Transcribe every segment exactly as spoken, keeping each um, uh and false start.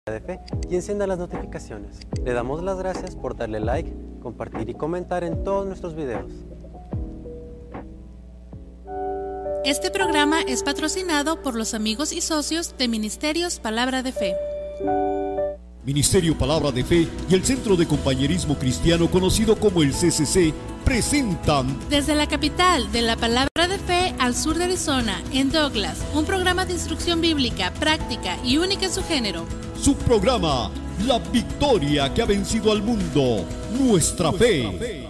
de fe y encienda las notificaciones. Le damos las gracias por darle like, compartir y comentar en todos nuestros videos. Este programa es patrocinado por los amigos y socios de Ministerios Palabra de Fe. Ministerio Palabra de Fe y el Centro de Compañerismo Cristiano conocido como el C C C presentan desde la capital de la Palabra de Fe al sur de Arizona, en Douglas, un programa de instrucción bíblica, práctica y única en su género. Su programa, La Victoria que ha vencido al mundo, nuestra, nuestra fe. fe.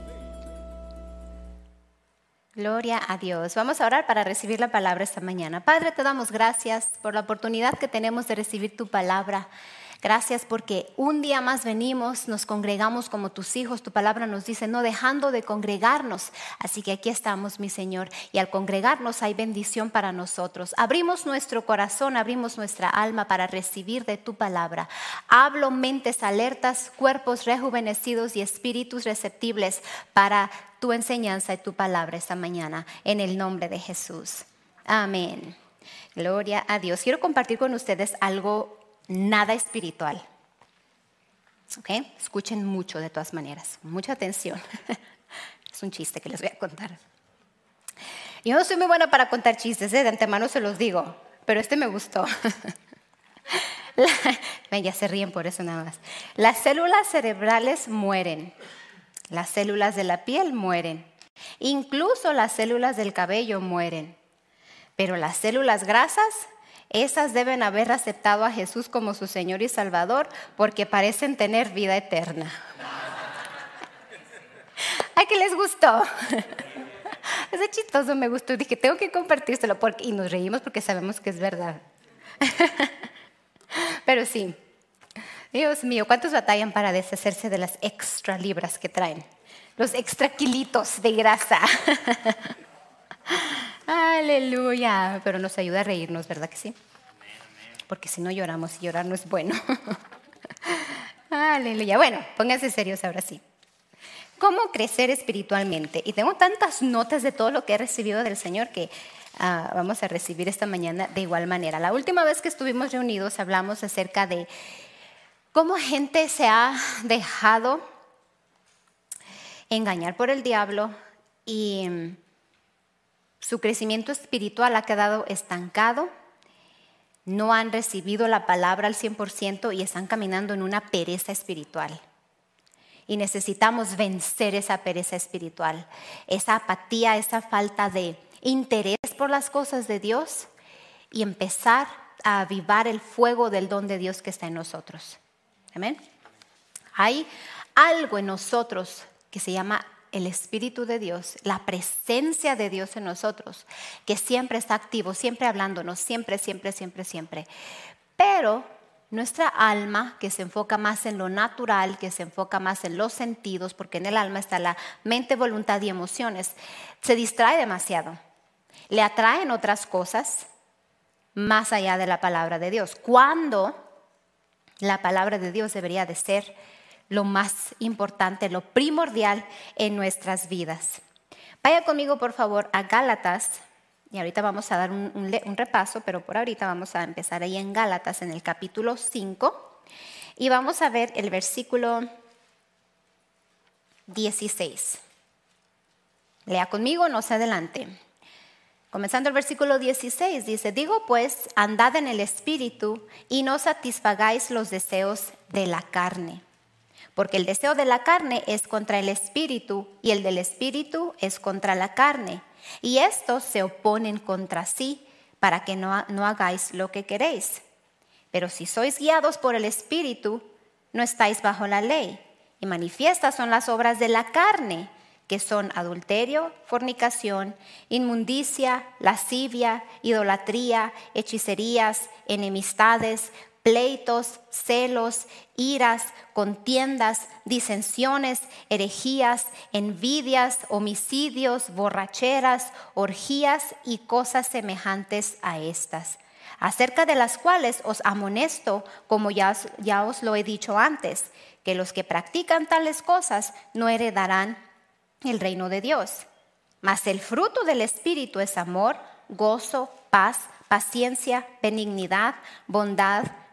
Gloria a Dios. Vamos a orar para recibir la palabra esta mañana. Padre, te damos gracias por la oportunidad que tenemos de recibir tu palabra. Gracias porque un día más venimos, nos congregamos como tus hijos. Tu palabra nos dice, no dejando de congregarnos. Así que aquí estamos, mi Señor. Y al congregarnos hay bendición para nosotros. Abrimos nuestro corazón, abrimos nuestra alma para recibir de tu palabra. Hablo mentes alertas, cuerpos rejuvenecidos y espíritus receptibles para tu enseñanza y tu palabra esta mañana. En el nombre de Jesús. Amén. Gloria a Dios. Quiero compartir con ustedes algo nada espiritual. ¿Ok? Escuchen mucho de todas maneras. Mucha atención. Es un chiste que les voy a contar. Yo no soy muy buena para contar chistes, ¿eh? De antemano se los digo. Pero este me gustó. La, ven, ya se ríen por eso nada más. Las células cerebrales mueren. Las células de la piel mueren. Incluso las células del cabello mueren. Pero las células grasas, esas deben haber aceptado a Jesús como su Señor y Salvador porque parecen tener vida eterna. ¿A qué les gustó? Ese chistoso me gustó. Dije, tengo que compartírselo porque... y nos reímos porque sabemos que es verdad. Pero sí, Dios mío, ¿cuántos batallan para deshacerse de las extra libras que traen? Los extra kilitos de grasa. Aleluya. Pero nos ayuda a reírnos, ¿verdad que sí? Porque si no lloramos y llorar no es bueno. Aleluya. Bueno, pónganse serios ahora sí. ¿Cómo crecer espiritualmente? Y tengo tantas notas de todo lo que he recibido del Señor que uh, vamos a recibir esta mañana de igual manera. La última vez que estuvimos reunidos hablamos acerca de cómo gente se ha dejado engañar por el diablo y su crecimiento espiritual ha quedado estancado. No han recibido la palabra al cien por ciento y están caminando en una pereza espiritual. Y necesitamos vencer esa pereza espiritual, esa apatía, esa falta de interés por las cosas de Dios y empezar a avivar el fuego del don de Dios que está en nosotros. Amén. Hay algo en nosotros que se llama el Espíritu de Dios, la presencia de Dios en nosotros, que siempre está activo, siempre hablándonos, siempre, siempre, siempre, siempre. Pero nuestra alma, que se enfoca más en lo natural, que se enfoca más en los sentidos, porque en el alma está la mente, voluntad y emociones, se distrae demasiado. Le atraen otras cosas más allá de la palabra de Dios. Cuando la palabra de Dios debería de ser lo más importante, lo primordial en nuestras vidas. Vaya conmigo, por favor, a Gálatas. Y ahorita vamos a dar un, un, un repaso, pero por ahorita vamos a empezar ahí en Gálatas, en el capítulo cinco. Y vamos a ver el versículo dieciséis. Lea conmigo, no se adelante. Comenzando el versículo dieciséis, dice, digo pues, andad en el Espíritu y no satisfagáis los deseos de la carne. Porque el deseo de la carne es contra el Espíritu y el del Espíritu es contra la carne. Y estos se oponen contra sí para que no, no hagáis lo que queréis. Pero si sois guiados por el Espíritu, no estáis bajo la ley. Y manifiestas son las obras de la carne, que son adulterio, fornicación, inmundicia, lascivia, idolatría, hechicerías, enemistades, pleitos, celos, iras, contiendas, disensiones, herejías, envidias, homicidios, borracheras, orgías y cosas semejantes a estas, acerca de las cuales os amonesto, como ya, ya os lo he dicho antes, que los que practican tales cosas no heredarán el reino de Dios. Mas el fruto del Espíritu es amor, gozo, paz, paciencia, benignidad, bondad,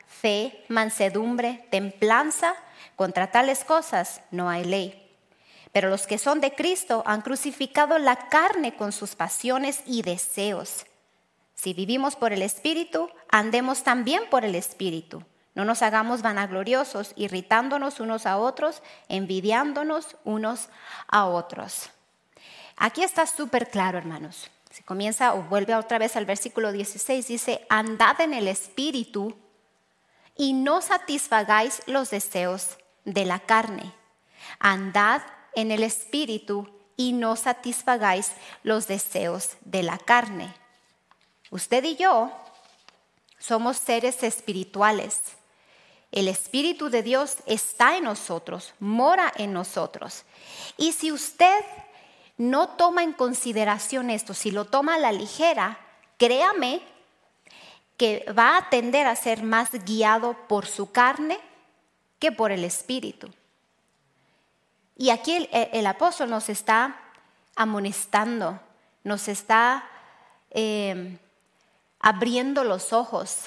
fe, mansedumbre, templanza. Contra tales cosas no hay ley. Pero los que son de Cristo han crucificado la carne con sus pasiones y deseos. Si vivimos por el Espíritu, andemos también por el Espíritu. No nos hagamos vanagloriosos, irritándonos unos a otros, envidiándonos unos a otros. Aquí está súper claro, hermanos. Si comienza o vuelve otra vez al versículo dieciséis, dice, andad en el Espíritu y no satisfagáis los deseos de la carne. Andad en el Espíritu y no satisfagáis los deseos de la carne. Usted y yo somos seres espirituales. El Espíritu de Dios está en nosotros, mora en nosotros. Y si usted no toma en consideración esto, si lo toma a la ligera, créame que va a tender a ser más guiado por su carne que por el Espíritu. Y aquí el, el apóstol nos está amonestando, nos está eh, abriendo los ojos,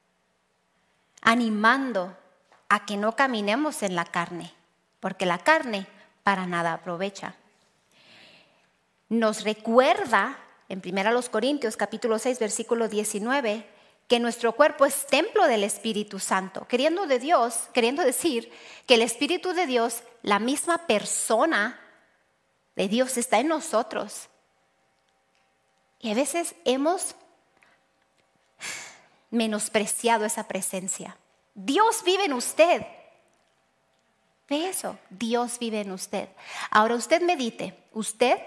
animando a que no caminemos en la carne, porque la carne para nada aprovecha. Nos recuerda en primera Corintios capítulo seis versículo diecinueve que nuestro cuerpo es templo del Espíritu Santo, queriendo de Dios, queriendo decir que el Espíritu de Dios, la misma persona de Dios está en nosotros. Y a veces hemos menospreciado esa presencia. Dios vive en usted. Ve eso, Dios vive en usted. Ahora usted medite, usted,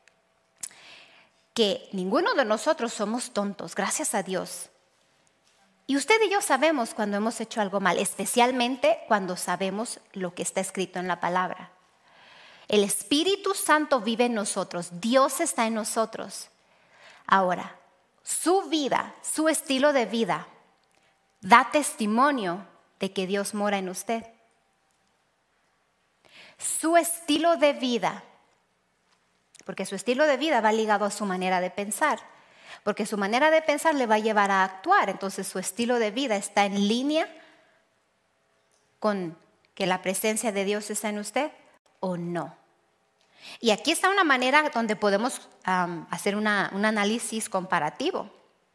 que ninguno de nosotros somos tontos, gracias a Dios. Y usted y yo sabemos cuando hemos hecho algo mal, especialmente cuando sabemos lo que está escrito en la palabra. El Espíritu Santo vive en nosotros, Dios está en nosotros. Ahora, su vida, su estilo de vida, da testimonio de que Dios mora en usted. Su estilo de vida, porque su estilo de vida va ligado a su manera de pensar. Porque su manera de pensar le va a llevar a actuar. Entonces su estilo de vida está en línea con que la presencia de Dios está en usted o no. Y aquí está una manera donde podemos um, hacer una, un análisis comparativo.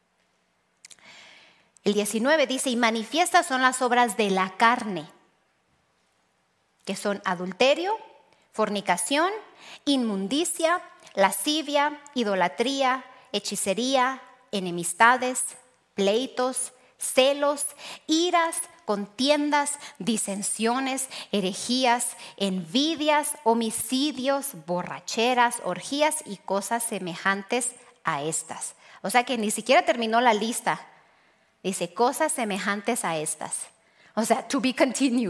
El diecinueve dice, y manifiestas son las obras de la carne, que son adulterio, fornicación, inmundicia, lascivia, idolatría, hechicería, enemistades, pleitos, celos, iras, contiendas, disensiones, herejías, envidias, homicidios, borracheras, orgías y cosas semejantes a estas. O sea que ni siquiera terminó la lista. Dice cosas semejantes a estas. O sea, to be continued.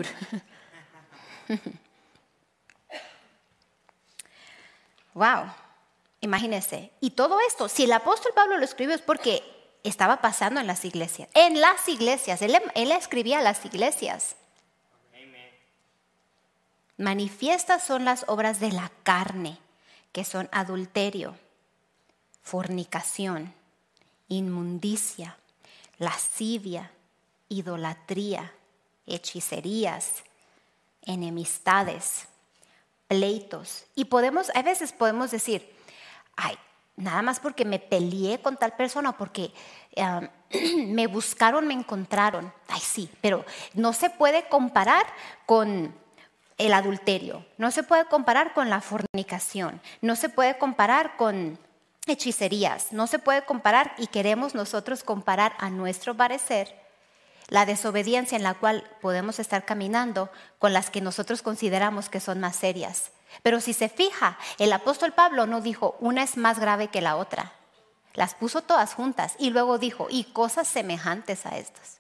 Wow. Imagínense, y todo esto, si el apóstol Pablo lo escribió es porque estaba pasando en las iglesias. En las iglesias, él, él escribía a las iglesias. Amen. Manifiestas son las obras de la carne, que son adulterio, fornicación, inmundicia, lascivia, idolatría, hechicerías, enemistades, pleitos. Y podemos, a veces podemos decir, ay, nada más porque me peleé con tal persona, porque um, me buscaron, me encontraron. Ay, sí, pero no se puede comparar con el adulterio, no se puede comparar con la fornicación, no se puede comparar con hechicerías, no se puede comparar, y queremos nosotros comparar a nuestro parecer la desobediencia en la cual podemos estar caminando con las que nosotros consideramos que son más serias. Pero si se fija, el apóstol Pablo no dijo una es más grave que la otra. Las puso todas juntas y luego dijo y cosas semejantes a estas.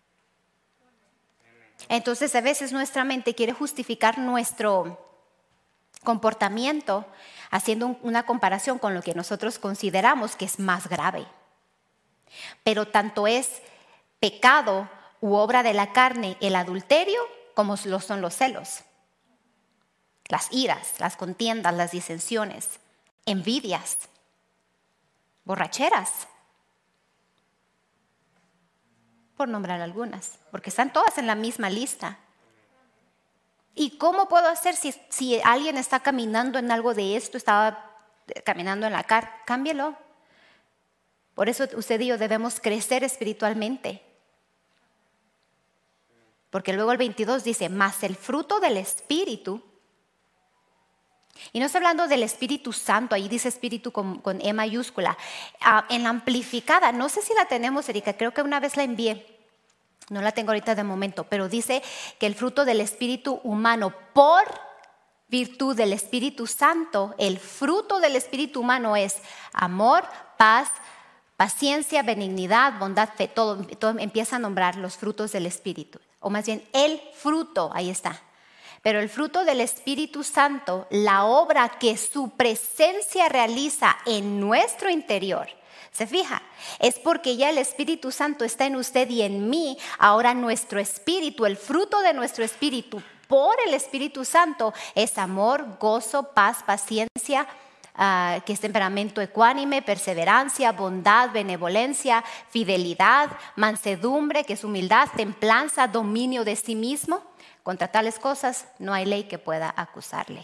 Entonces a veces nuestra mente quiere justificar nuestro comportamiento haciendo una comparación con lo que nosotros consideramos que es más grave. Pero tanto es pecado u obra de la carne el adulterio como lo son los celos, las iras, las contiendas, las disensiones, envidias, borracheras. por nombrar algunas, porque están todas en la misma lista. ¿Y cómo puedo hacer si, si alguien está caminando en algo de esto, estaba caminando en la carne? Cámbielo. Por eso usted y yo debemos crecer espiritualmente. Porque luego el veintidós dice, mas el fruto del Espíritu, y no está hablando del Espíritu Santo, ahí dice Espíritu con, con E mayúscula. Uh, en la amplificada, no sé si la tenemos, Erika, creo que una vez la envié. No la tengo ahorita de momento, pero dice que el fruto del Espíritu humano, por virtud del Espíritu Santo, el fruto del Espíritu humano es amor, paz, paciencia, benignidad, bondad, fe. Todo, todo empieza a nombrar los frutos del Espíritu. O más bien, el fruto, ahí está. Pero el fruto del Espíritu Santo, la obra que su presencia realiza en nuestro interior, ¿se fija? Es porque ya el Espíritu Santo está en usted y en mí. Ahora nuestro espíritu, el fruto de nuestro espíritu por el Espíritu Santo es amor, gozo, paz, paciencia, uh, que es temperamento ecuánime, perseverancia, bondad, benevolencia, fidelidad, mansedumbre, que es humildad, templanza, dominio de sí mismo. Contra tales cosas no hay ley que pueda acusarle.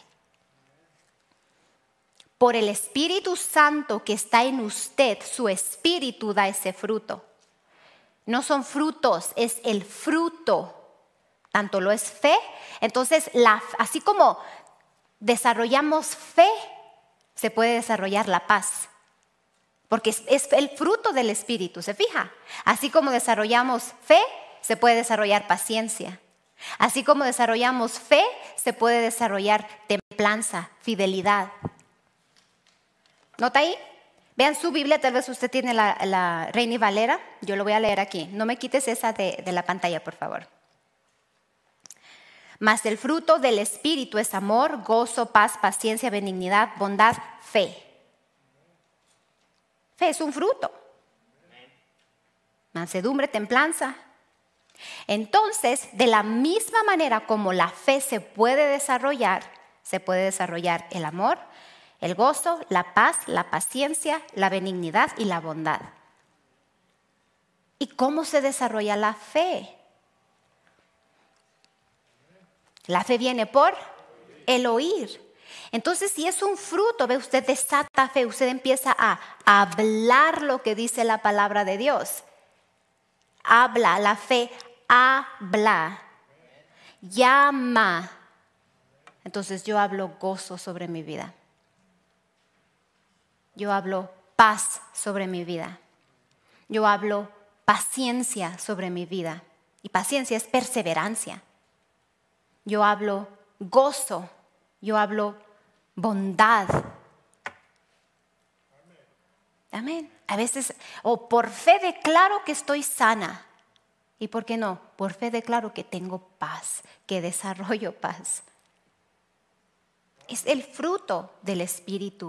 Por el Espíritu Santo que está en usted, su espíritu da ese fruto. No son frutos, es el fruto. Tanto lo es fe. Entonces, la, así como desarrollamos fe, se puede desarrollar la paz. Porque es, es el fruto del Espíritu, ¿se fija? Así como desarrollamos fe, se puede desarrollar paciencia. Así como desarrollamos fe, se puede desarrollar templanza, fidelidad. ¿Nota ahí? Vean su Biblia, tal vez usted tiene la, la Reina y Valera. Yo lo voy a leer aquí. No me quites esa de, de la pantalla, por favor. Mas el fruto del Espíritu es amor, gozo, paz, paciencia, benignidad, bondad, fe. Fe es un fruto. Mansedumbre, templanza. Entonces, de la misma manera como la fe se puede desarrollar, se puede desarrollar el amor, el gozo, la paz, la paciencia, la benignidad y la bondad. ¿Y cómo se desarrolla la fe? La fe viene por el oír. Entonces, si es un fruto, ve, usted desata fe, usted empieza a hablar lo que dice la palabra de Dios. Habla, la fe habla, llama. Entonces yo hablo gozo sobre mi vida. Yo hablo paz sobre mi vida. Yo hablo paciencia sobre mi vida. Y paciencia es perseverancia. Yo hablo gozo. Yo hablo bondad. Amén. A veces, o por fe declaro que estoy sana. ¿Y por qué no? Por fe declaro que tengo paz, que desarrollo paz. Es el fruto del Espíritu,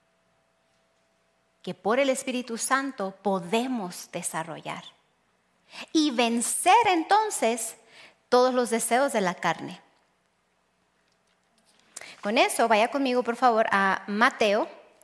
que por el Espíritu Santo podemos desarrollar. Y vencer entonces todos los deseos de la carne. Con eso, vaya conmigo por favor a Mateo,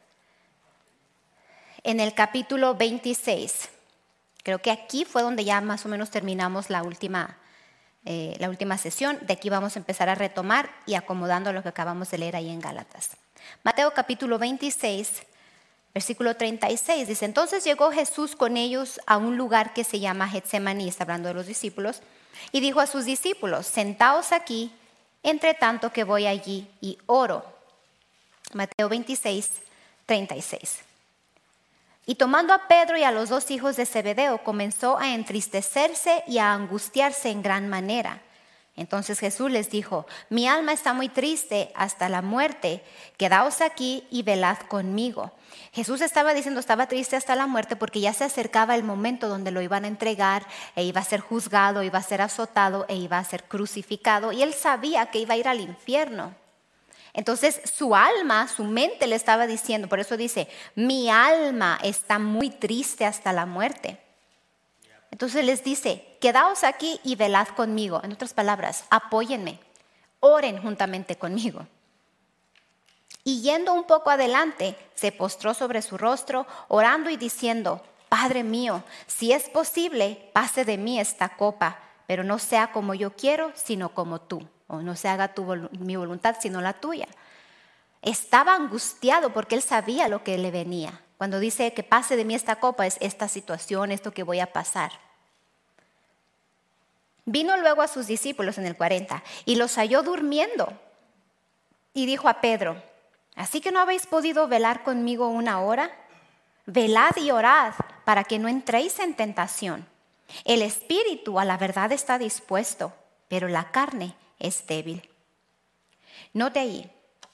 en el capítulo veintiséis. Creo que aquí fue donde ya más o menos terminamos la última, eh, la última sesión. De aquí vamos a empezar a retomar y acomodando lo que acabamos de leer ahí en Gálatas. Mateo capítulo veintiséis, versículo treinta y seis, dice: entonces llegó Jesús con ellos a un lugar que se llama Getsemaní, está hablando de los discípulos, y dijo a sus discípulos: sentaos aquí, entre tanto que voy allí y oro. Mateo veintiséis, treinta y seis. Y tomando a Pedro y a los dos hijos de Zebedeo, comenzó a entristecerse y a angustiarse en gran manera. Entonces Jesús les dijo: mi alma está muy triste hasta la muerte, quedaos aquí y velad conmigo. Jesús estaba diciendo, estaba triste hasta la muerte porque ya se acercaba el momento donde lo iban a entregar, e iba a ser juzgado, iba a ser azotado e iba a ser crucificado, y él sabía que iba a ir al infierno. Entonces su alma, su mente le estaba diciendo, por eso dice, mi alma está muy triste hasta la muerte. Entonces les dice, quedaos aquí y velad conmigo. En otras palabras, apóyenme, oren juntamente conmigo. Y yendo un poco adelante, se postró sobre su rostro, orando y diciendo: Padre mío, si es posible, pase de mí esta copa, pero no sea como yo quiero, sino como tú. O no se haga tu, mi voluntad, sino la tuya. Estaba angustiado porque él sabía lo que le venía. Cuando dice que pase de mí esta copa, es esta situación, esto que voy a pasar. Vino luego a sus discípulos en el cuarenta y los halló durmiendo. Y dijo a Pedro, ¿así que no habéis podido velar conmigo una hora? Velad y orad para que no entréis en tentación. El espíritu a la verdad está dispuesto, pero la carne es débil. Note ahí,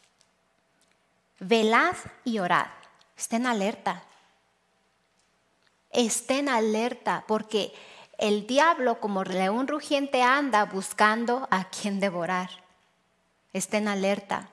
velad y orad. Estén alerta. Estén alerta porque el diablo como león rugiente anda buscando a quien devorar. Estén alerta.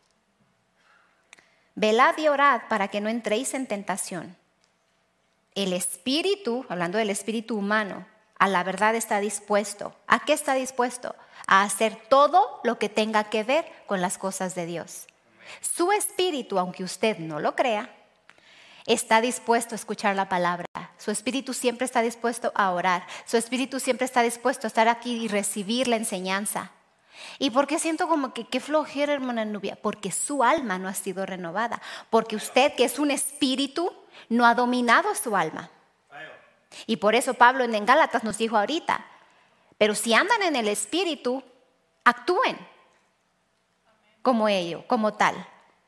Velad y orad para que no entréis en tentación. El espíritu, hablando del espíritu humano, a la verdad está dispuesto. ¿A qué está dispuesto? A hacer todo lo que tenga que ver con las cosas de Dios. Su espíritu, aunque usted no lo crea, está dispuesto a escuchar la palabra. Su espíritu siempre está dispuesto a orar. Su espíritu siempre está dispuesto a estar aquí y recibir la enseñanza. ¿Y por qué siento como que qué flojera, hermana Nubia? Porque su alma no ha sido renovada. Porque usted, que es un espíritu, no ha dominado su alma. Y por eso Pablo en Gálatas nos dijo ahorita, pero si andan en el espíritu, actúen como ello, como tal.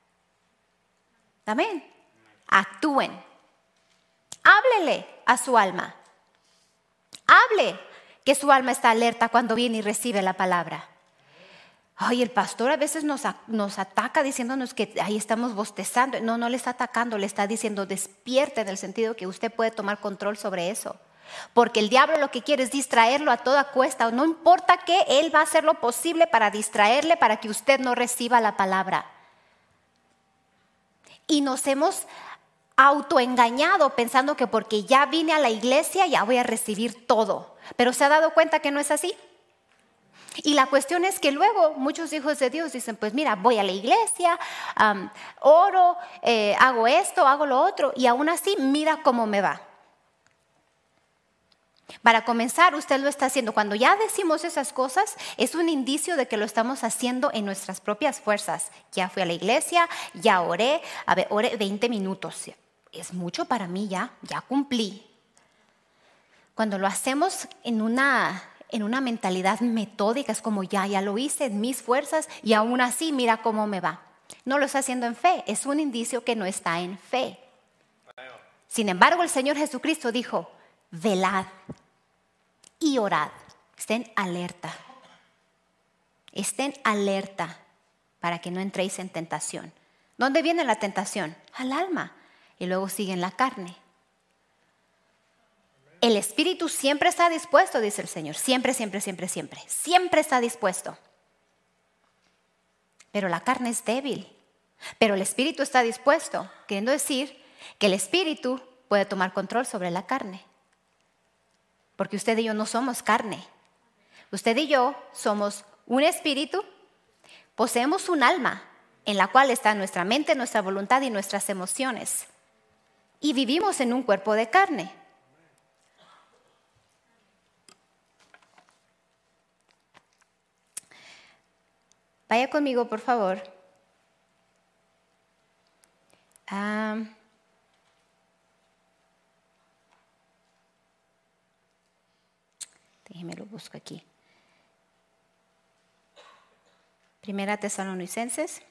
Amén. Actúen. Háblele a su alma. Hable que su alma está alerta cuando viene y recibe la palabra. Ay, el pastor a veces nos, nos ataca diciéndonos que ahí estamos bostezando. No, no le está atacando, le está diciendo despierte, en el sentido que usted puede tomar control sobre eso. Porque el diablo lo que quiere es distraerlo a toda cuesta. No importa qué, él va a hacer lo posible para distraerle, para que usted no reciba la palabra. Y nos hemos autoengañado pensando que porque ya vine a la iglesia ya voy a recibir todo. Pero ¿se ha dado cuenta que no es así? Y la cuestión es que luego muchos hijos de Dios dicen, pues mira, voy a la iglesia, um, oro, eh, hago esto, hago lo otro, y aún así mira cómo me va. Para comenzar, usted lo está haciendo. Cuando ya decimos esas cosas, es un indicio de que lo estamos haciendo en nuestras propias fuerzas. Ya fui a la iglesia, ya oré, a ver, oré veinte minutos. Es mucho para mí ya, ya cumplí. Cuando lo hacemos en una... en una mentalidad metódica, es como ya, ya lo hice en mis fuerzas y aún así mira cómo me va. No lo está haciendo en fe, es un indicio que no está en fe. Sin embargo, el Señor Jesucristo dijo, velad y orad, estén alerta, estén alerta para que no entréis en tentación. ¿Dónde viene la tentación? Al alma, y luego sigue en la carne. El espíritu siempre está dispuesto, dice el Señor. Siempre, siempre, siempre, siempre. Siempre está dispuesto. Pero la carne es débil. Pero el espíritu está dispuesto. Queriendo decir que el espíritu puede tomar control sobre la carne. Porque usted y yo no somos carne. Usted y yo somos un espíritu. Poseemos un alma en la cual está nuestra mente, nuestra voluntad y nuestras emociones. Y vivimos en un cuerpo de carne. Vaya conmigo, por favor. Um, déjeme lo busco aquí. Primera Tesalonicenses.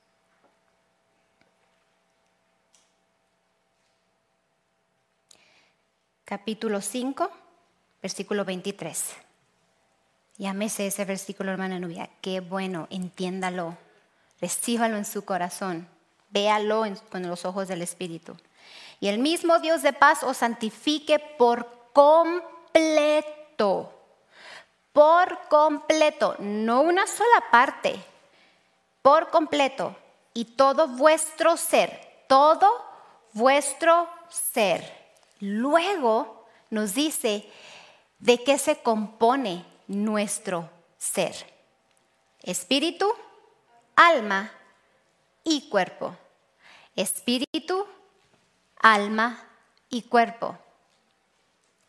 Capítulo cinco, versículo veintitrés. Llámese ese versículo, hermana Nubia. Qué bueno, entiéndalo, recíbalo en su corazón, véalo en, con los ojos del Espíritu. Y el mismo Dios de paz os santifique por completo, por completo, no una sola parte, por completo. Y todo vuestro ser, todo vuestro ser. Luego nos dice de qué se compone nuestro ser: espíritu, alma y cuerpo. Espíritu, alma y cuerpo.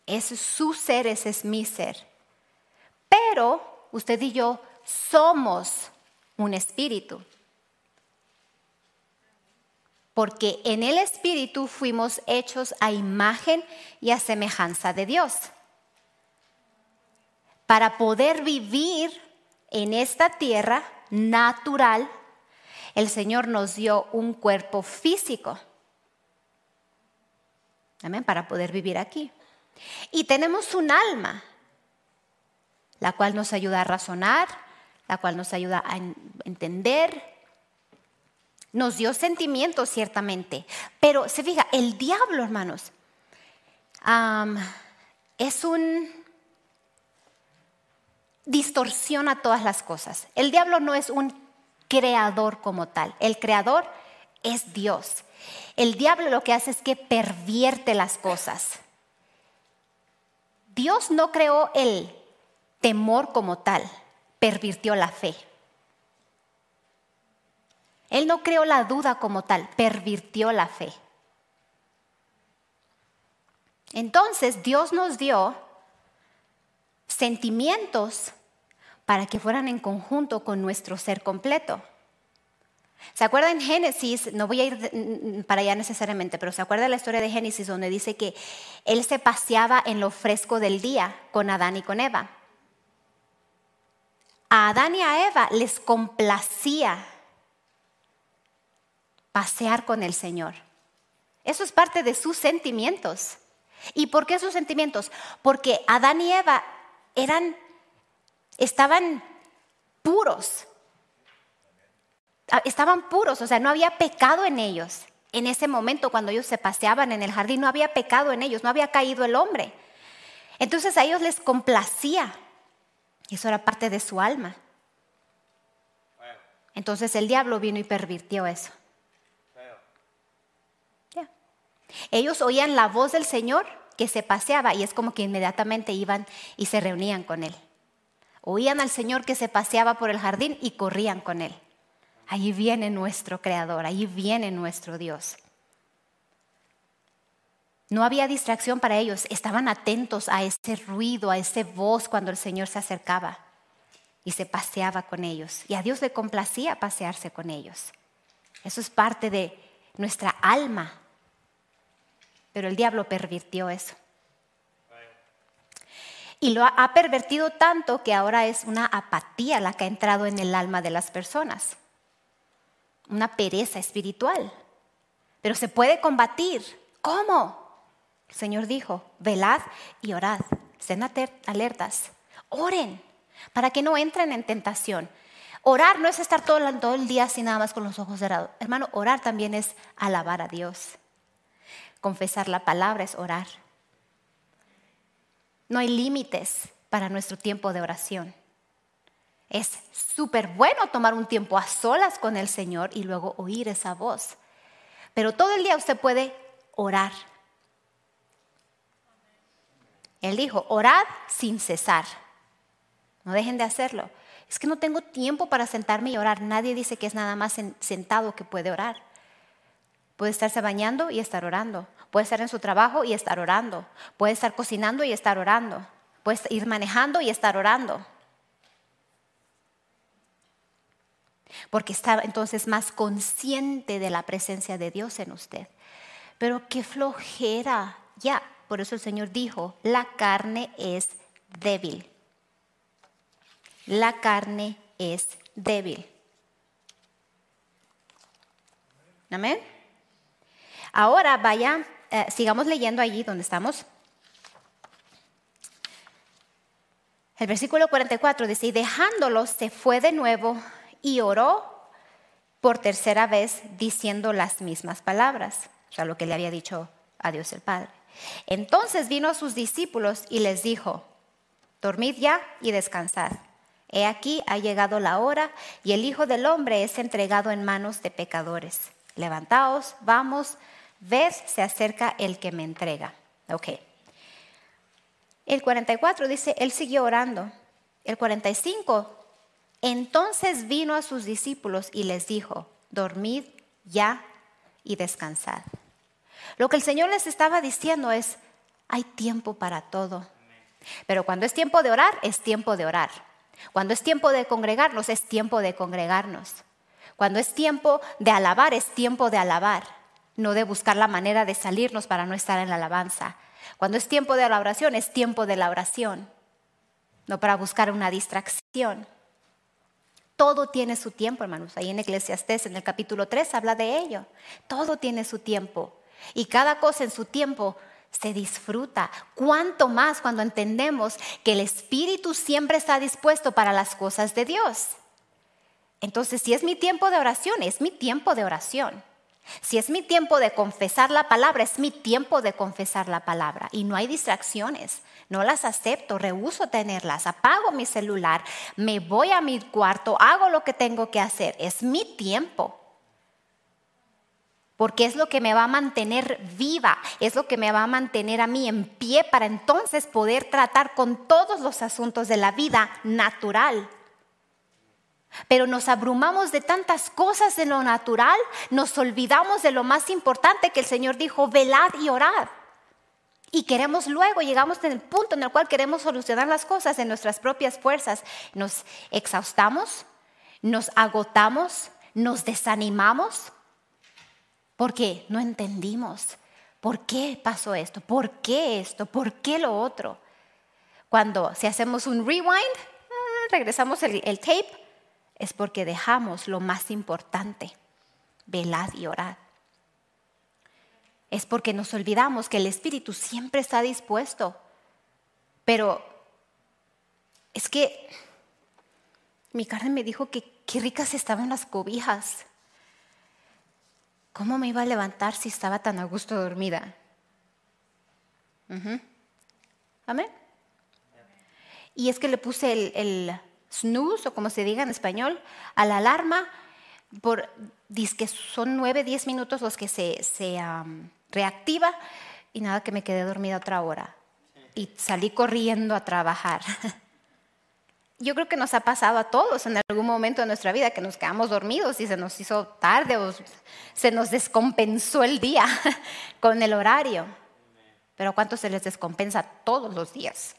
Ese es su ser, ese es mi ser. Pero usted y yo somos un espíritu. Porque en el espíritu fuimos hechos a imagen y a semejanza de Dios. Para poder vivir en esta tierra natural, el Señor nos dio un cuerpo físico. Amén, para poder vivir aquí. Y tenemos un alma, la cual nos ayuda a razonar, la cual nos ayuda a entender. Nos dio sentimientos, ciertamente. Pero se fija, el diablo, hermanos, um, es un... distorsiona todas las cosas. El diablo no es un creador como tal. El creador es Dios. El diablo lo que hace es que pervierte las cosas. Dios no creó el temor como tal, pervirtió la fe. Él no creó la duda como tal, pervirtió la fe. Entonces Dios nos dio sentimientos para que fueran en conjunto con nuestro ser completo. ¿Se acuerdan en Génesis? No voy a ir para allá necesariamente, pero ¿se acuerda la historia de Génesis donde dice que él se paseaba en lo fresco del día con Adán y con Eva? A Adán y a Eva les complacía pasear con el Señor. Eso es parte de sus sentimientos. ¿Y por qué sus sentimientos? Porque Adán y Eva eran, estaban puros. Estaban puros, o sea, no había pecado en ellos. En ese momento, cuando ellos se paseaban en el jardín, no había pecado en ellos, no había caído el hombre. Entonces a ellos les complacía. Y eso era parte de su alma. Entonces el diablo vino y pervirtió eso. Yeah. Ellos oían la voz del Señor que se paseaba y es como que inmediatamente iban y se reunían con Él. Oían al Señor que se paseaba por el jardín y corrían con Él. Ahí viene nuestro Creador, ahí viene nuestro Dios. No había distracción para ellos, estaban atentos a ese ruido, a esa voz cuando el Señor se acercaba y se paseaba con ellos. Y a Dios le complacía pasearse con ellos. Eso es parte de nuestra alma. Pero el diablo pervirtió eso. Y lo ha pervertido tanto que ahora es una apatía la que ha entrado en el alma de las personas. Una pereza espiritual. Pero se puede combatir. ¿Cómo? El Señor dijo, velad y orad. Estén alertas. Oren para que no entren en tentación. Orar no es estar todo el, todo el día así nada más con los ojos cerrados. Hermano, orar también es alabar a Dios. Confesar la palabra es orar. No hay límites para nuestro tiempo de oración. Es súper bueno tomar un tiempo a solas con el Señor y luego oír esa voz. Pero todo el día usted puede orar. Él dijo, orad sin cesar. No dejen de hacerlo. Es que no tengo tiempo para sentarme y orar. Nadie dice que es nada más sentado que puede orar. Puede estarse bañando y estar orando. Puede estar en su trabajo y estar orando. Puede estar cocinando y estar orando. Puede ir manejando y estar orando. Porque está entonces más consciente de la presencia de Dios en usted. Pero qué flojera. Ya, por eso el Señor dijo, la carne es débil. La carne es débil. Amén. Ahora vaya, eh, sigamos leyendo allí donde estamos. El versículo cuarenta y cuatro dice, y dejándolos se fue de nuevo y oró por tercera vez diciendo las mismas palabras. O sea, lo que le había dicho a Dios el Padre. Entonces vino a sus discípulos y les dijo, dormid ya y descansad. He aquí ha llegado la hora y el Hijo del Hombre es entregado en manos de pecadores. Levantaos, vamos, ved, se acerca el que me entrega. Ok. El cuarenta y cuatro dice, él siguió orando. El cuarenta y cinco, entonces vino a sus discípulos y les dijo, dormid ya y descansad. Lo que el Señor les estaba diciendo es, Hay tiempo para todo. Pero cuando es tiempo de orar, es tiempo de orar. Cuando es tiempo de congregarnos, es tiempo de congregarnos. Cuando es tiempo de alabar, es tiempo de alabar. No de buscar la manera de salirnos para no estar en la alabanza. Cuando es tiempo de la oración, es tiempo de la oración. No para buscar una distracción. Todo tiene su tiempo, hermanos. Ahí en Eclesiastés, en el capítulo tres, habla de ello. Todo tiene su tiempo. Y cada cosa en su tiempo se disfruta. Cuánto más cuando entendemos que el Espíritu siempre está dispuesto para las cosas de Dios. Entonces, si es mi tiempo de oración, es mi tiempo de oración. Si es mi tiempo de confesar la palabra, es mi tiempo de confesar la palabra. Y no hay distracciones. No las acepto, rehúso tenerlas. Apago mi celular, me voy a mi cuarto, hago lo que tengo que hacer. Es mi tiempo. Porque es lo que me va a mantener viva, es lo que me va a mantener a mí en pie para entonces poder tratar con todos los asuntos de la vida natural. Pero nos abrumamos de tantas cosas en lo natural, nos olvidamos de lo más importante que el Señor dijo, velad y orad. Y queremos luego, llegamos en el punto en el cual queremos solucionar las cosas en nuestras propias fuerzas. Nos exhaustamos, nos agotamos, nos desanimamos. Porque no entendimos por qué pasó esto, por qué esto, por qué lo otro. Cuando si hacemos un rewind, regresamos el, el tape, es porque dejamos lo más importante, velad y orad. Es porque nos olvidamos que el Espíritu siempre está dispuesto. Pero es que mi carne me dijo que qué ricas estaban las cobijas. ¿Cómo me iba a levantar si estaba tan a gusto dormida? Uh-huh. Amén. Y es que le puse el, el snooze, o como se diga en español, a la alarma. Por, dice que son nueve, diez minutos los que se, se um, reactiva. Y nada, que me quedé dormida otra hora. Y salí corriendo a trabajar. Yo creo que nos ha pasado a todos en algún momento de nuestra vida que nos quedamos dormidos y se nos hizo tarde o se nos descompensó el día con el horario. Pero ¿a cuántos se les descompensa todos los días?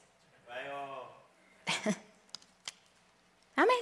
Amén.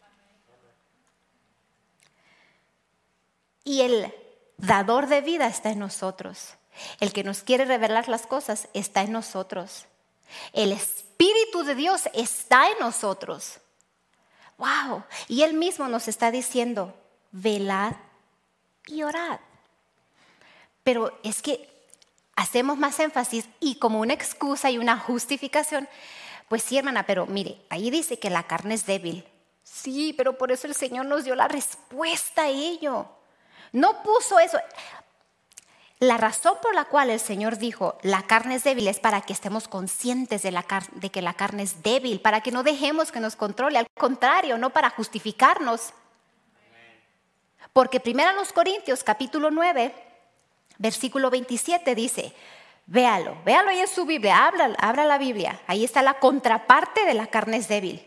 Y el dador de vida está en nosotros. El que nos quiere revelar las cosas está en nosotros. El Espíritu de Dios está en nosotros. Wow. Y Él mismo nos está diciendo, velad y orad. Pero es que hacemos más énfasis y como una excusa y una justificación, pues sí, hermana, pero mire, ahí dice que la carne es débil. Sí, pero por eso el Señor nos dio la respuesta a ello. No puso eso. La razón por la cual el Señor dijo la carne es débil es para que estemos conscientes de, la car- de que la carne es débil, para que no dejemos que nos controle, al contrario, no para justificarnos. Porque primero los Corintios capítulo nueve, versículo veintisiete dice, véalo, véalo ahí en su Biblia, abra, abra la Biblia, ahí está la contraparte de la carne es débil.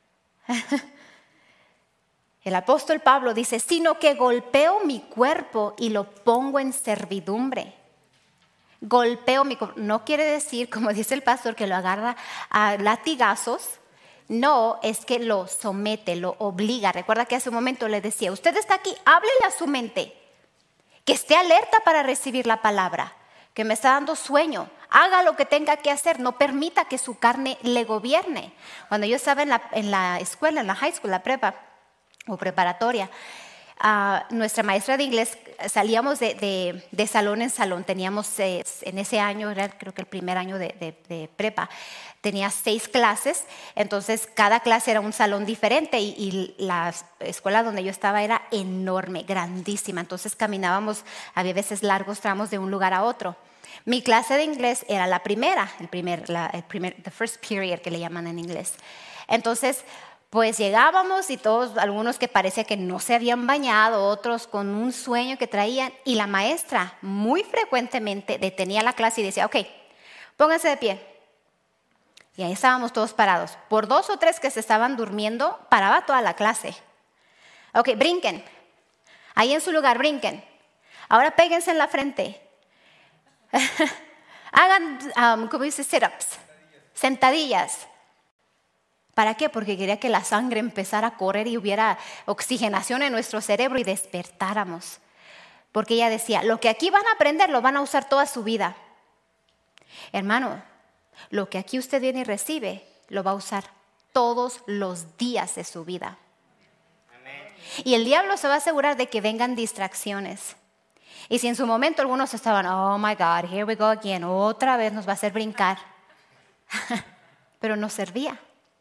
El apóstol Pablo dice, sino que golpeo mi cuerpo y lo pongo en servidumbre. Golpeo mi cuerpo. No quiere decir, como dice el pastor, que lo agarra a latigazos. No, es que lo somete, lo obliga. Recuerda que hace un momento le decía, usted está aquí, háblele a su mente. Que esté alerta para recibir la palabra. Que me está dando sueño. Haga lo que tenga que hacer. No permita que su carne le gobierne. Cuando yo estaba en la, en la escuela, en la high school, la prepa, o preparatoria, uh, nuestra maestra de inglés, salíamos de, de, de salón en salón, teníamos eh, en ese año, era creo que el primer año de, de, de prepa, tenía seis clases, entonces cada clase era un salón diferente y, y la escuela donde yo estaba era enorme, grandísima, entonces caminábamos, había veces largos tramos de un lugar a otro. Mi clase de inglés era la primera, el primer, la, el primer, the first period que le llaman en inglés. Entonces, pues llegábamos y todos, algunos que parecía que no se habían bañado, otros con un sueño que traían. Y la maestra muy frecuentemente detenía la clase y decía, ok, pónganse de pie. Y ahí estábamos todos parados. Por dos o tres que se estaban durmiendo, paraba toda la clase. Ok, brinquen. Ahí en su lugar, brinquen. Ahora péguense en la frente. Hagan, um, ¿cómo dice? Sit-ups, sentadillas. ¿Para qué? Porque quería que la sangre empezara a correr y hubiera oxigenación en nuestro cerebro y despertáramos. Porque ella decía, lo que aquí van a aprender lo van a usar toda su vida. Hermano, lo que aquí usted viene y recibe lo va a usar todos los días de su vida. Amén. Y el diablo se va a asegurar de que vengan distracciones. Y si en su momento algunos estaban, oh my God, here we go again, otra vez nos va a hacer brincar. Pero nos servía.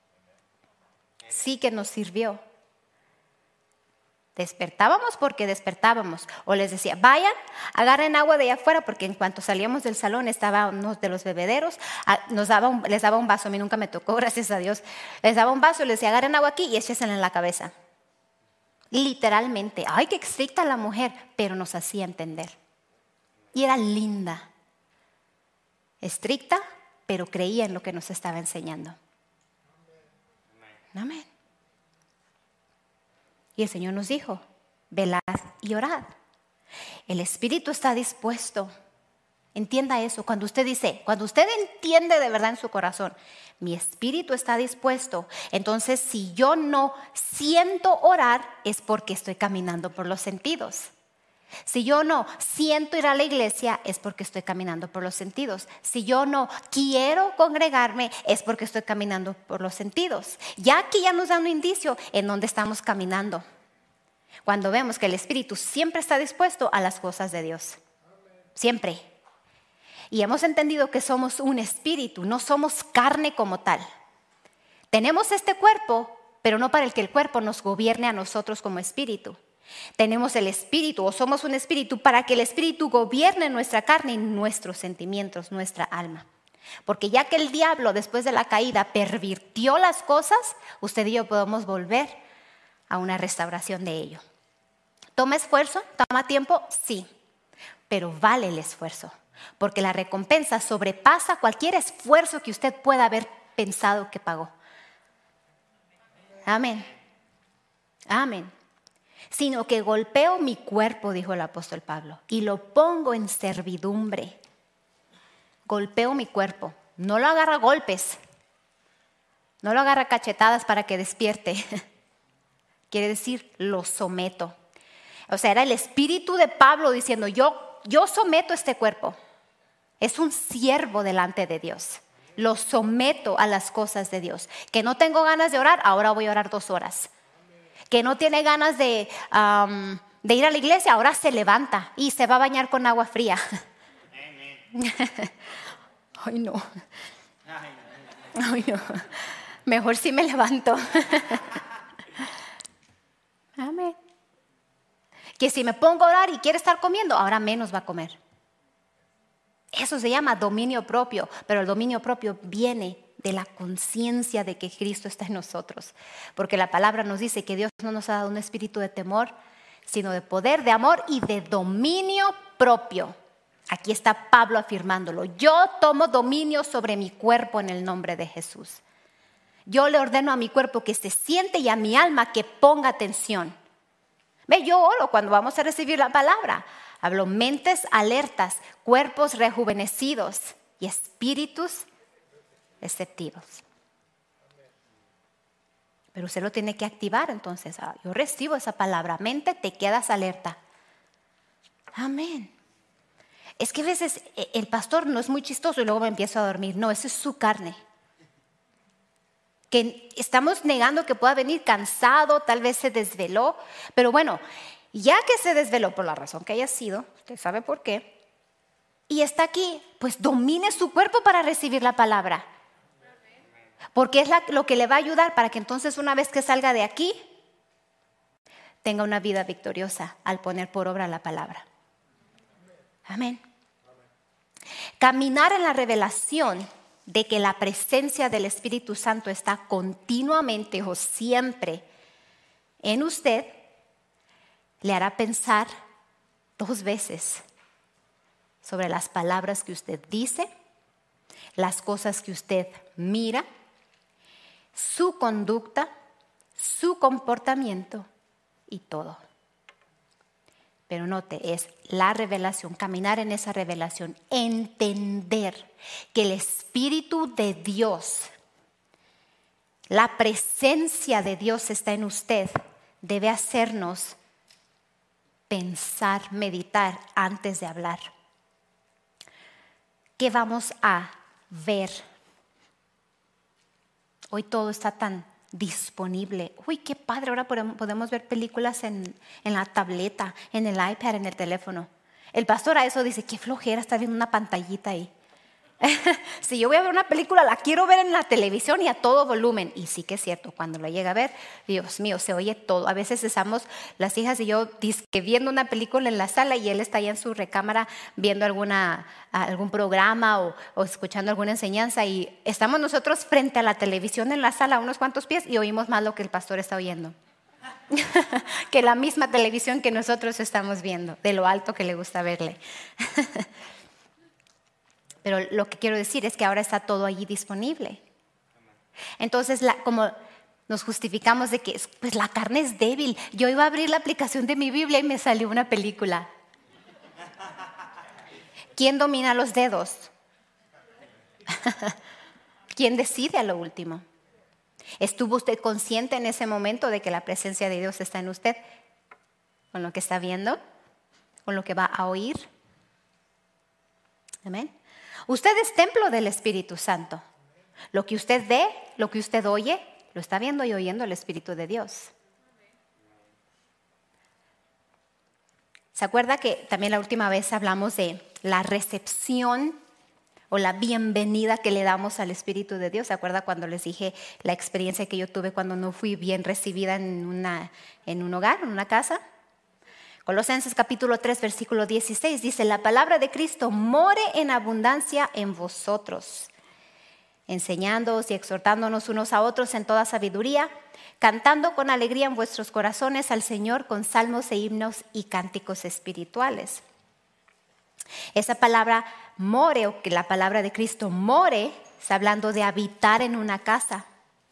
Sí que nos sirvió. Despertábamos porque despertábamos. O les decía, vayan, agarren agua de allá afuera, porque en cuanto salíamos del salón estaba uno de los bebederos, nos daba un, les daba un vaso, a mí nunca me tocó, gracias a Dios. Les daba un vaso y les decía, agarren agua aquí y échensela en la cabeza. Literalmente, ay, qué estricta la mujer, pero nos hacía entender. Y era linda. Estricta, pero creía en lo que nos estaba enseñando. Amén. Y el Señor nos dijo, velad y orad. El espíritu está dispuesto. Entienda eso. Cuando usted dice, cuando usted entiende de verdad en su corazón, mi espíritu está dispuesto, entonces si yo no siento orar es porque estoy caminando por los sentidos. Si yo no siento ir a la iglesia es porque estoy caminando por los sentidos. Si yo no quiero congregarme es porque estoy caminando por los sentidos. Ya aquí ya nos da un indicio en dónde estamos caminando. Cuando vemos que el espíritu siempre está dispuesto a las cosas de Dios. Siempre. Y hemos entendido que somos un espíritu, no somos carne como tal. Tenemos este cuerpo, pero no para el que el cuerpo nos gobierne a nosotros como espíritu. Tenemos el espíritu o somos un espíritu para que el espíritu gobierne nuestra carne y nuestros sentimientos, nuestra alma. Porque ya que el diablo después de la caída pervirtió las cosas, usted y yo podemos volver a una restauración de ello. ¿Toma esfuerzo? ¿Toma tiempo? Sí, pero vale el esfuerzo. Porque la recompensa sobrepasa cualquier esfuerzo que usted pueda haber pensado que pagó. Amén. Amén. Sino que golpeo mi cuerpo, dijo el apóstol Pablo, y lo pongo en servidumbre. Golpeo mi cuerpo. No lo agarra a golpes. No lo agarra a cachetadas para que despierte. Quiere decir, lo someto. O sea, era el espíritu de Pablo diciendo, yo, yo someto este cuerpo. Es un siervo delante de Dios. Lo someto a las cosas de Dios. Que no tengo ganas de orar, ahora voy a orar dos horas. Que no tiene ganas de, um, de ir a la iglesia, ahora se levanta y se va a bañar con agua fría. Ay, no. Ay, no. Mejor si me levanto. Amén. Que si me pongo a orar y quiere estar comiendo, ahora menos va a comer. Eso se llama dominio propio, pero el dominio propio viene de la conciencia de que Cristo está en nosotros. Porque la palabra nos dice que Dios no nos ha dado un espíritu de temor, sino de poder, de amor y de dominio propio. Aquí está Pablo afirmándolo. Yo tomo dominio sobre mi cuerpo en el nombre de Jesús. Yo le ordeno a mi cuerpo que se siente y a mi alma que ponga atención. Ve, yo oro cuando vamos a recibir la palabra. Hablo mentes alertas, cuerpos rejuvenecidos y espíritus receptivos. Pero usted lo tiene que activar entonces. Ah, yo recibo esa palabra. Mente, te quedas alerta. Amén. Es que a veces el pastor no es muy chistoso y luego me empiezo a dormir. No, eso es su carne. Que estamos negando que pueda venir cansado, tal vez se desveló. Pero bueno, ya que se desveló por la razón que haya sido, usted sabe por qué, y está aquí, pues domine su cuerpo para recibir la palabra. Porque es la, lo que le va a ayudar para que entonces una vez que salga de aquí, tenga una vida victoriosa al poner por obra la palabra. Amén. Caminar en la revelación de que la presencia del Espíritu Santo está continuamente o siempre en usted, le hará pensar dos veces sobre las palabras que usted dice, las cosas que usted mira, su conducta, su comportamiento y todo. Pero note, es la revelación, caminar en esa revelación, entender que el Espíritu de Dios, la presencia de Dios está en usted, debe hacernos pensar, meditar antes de hablar. ¿Qué vamos a ver? Hoy todo está tan disponible. Uy, qué padre, ahora podemos ver películas en, en la tableta, en el iPad, en el teléfono. El pastor a eso dice, qué flojera estar viendo una pantallita ahí. Si yo voy a ver una película, la quiero ver en la televisión y a todo volumen. Y sí que es cierto, cuando lo llega a ver, Dios mío, se oye todo. A veces estamos, las hijas y yo, disque viendo una película en la sala y él está allá en su recámara viendo alguna, algún programa o, o escuchando alguna enseñanza. Y estamos nosotros frente a la televisión en la sala a unos cuantos pies y oímos más lo que el pastor está oyendo. Que la misma televisión que nosotros estamos viendo, de lo alto que le gusta verle. Pero lo que quiero decir es que ahora está todo allí disponible. Entonces, la, como nos justificamos de que pues la carne es débil. Yo iba a abrir la aplicación de mi Biblia y me salió una película. ¿Quién domina los dedos? ¿Quién decide a lo último? ¿Estuvo usted consciente en ese momento de que la presencia de Dios está en usted? ¿Con lo que está viendo? ¿Con lo que va a oír? Amén. Usted es templo del Espíritu Santo. Lo que usted ve, lo que usted oye, lo está viendo y oyendo el Espíritu de Dios. ¿Se acuerda que también la última vez hablamos de la recepción o la bienvenida que le damos al Espíritu de Dios? ¿Se acuerda cuando les dije la experiencia que yo tuve cuando no fui bien recibida en, una, en un hogar, en una casa? Colosenses capítulo tres, versículo dieciséis dice, la palabra de Cristo more en abundancia en vosotros, enseñándoos y exhortándonos unos a otros en toda sabiduría, cantando con alegría en vuestros corazones al Señor con salmos e himnos y cánticos espirituales. Esa palabra more, o que la palabra de Cristo more, está hablando de habitar en una casa.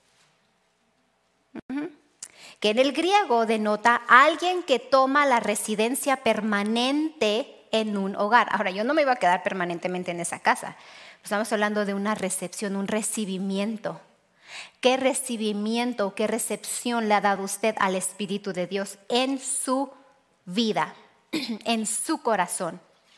Uh-huh. Que en el griego denota a alguien que toma la residencia permanente en un hogar. Ahora, yo no me iba a quedar permanentemente en esa casa. Estamos hablando de una recepción, un recibimiento. ¿Qué recibimiento, qué recepción le ha dado usted al Espíritu de Dios en su vida, en su corazón?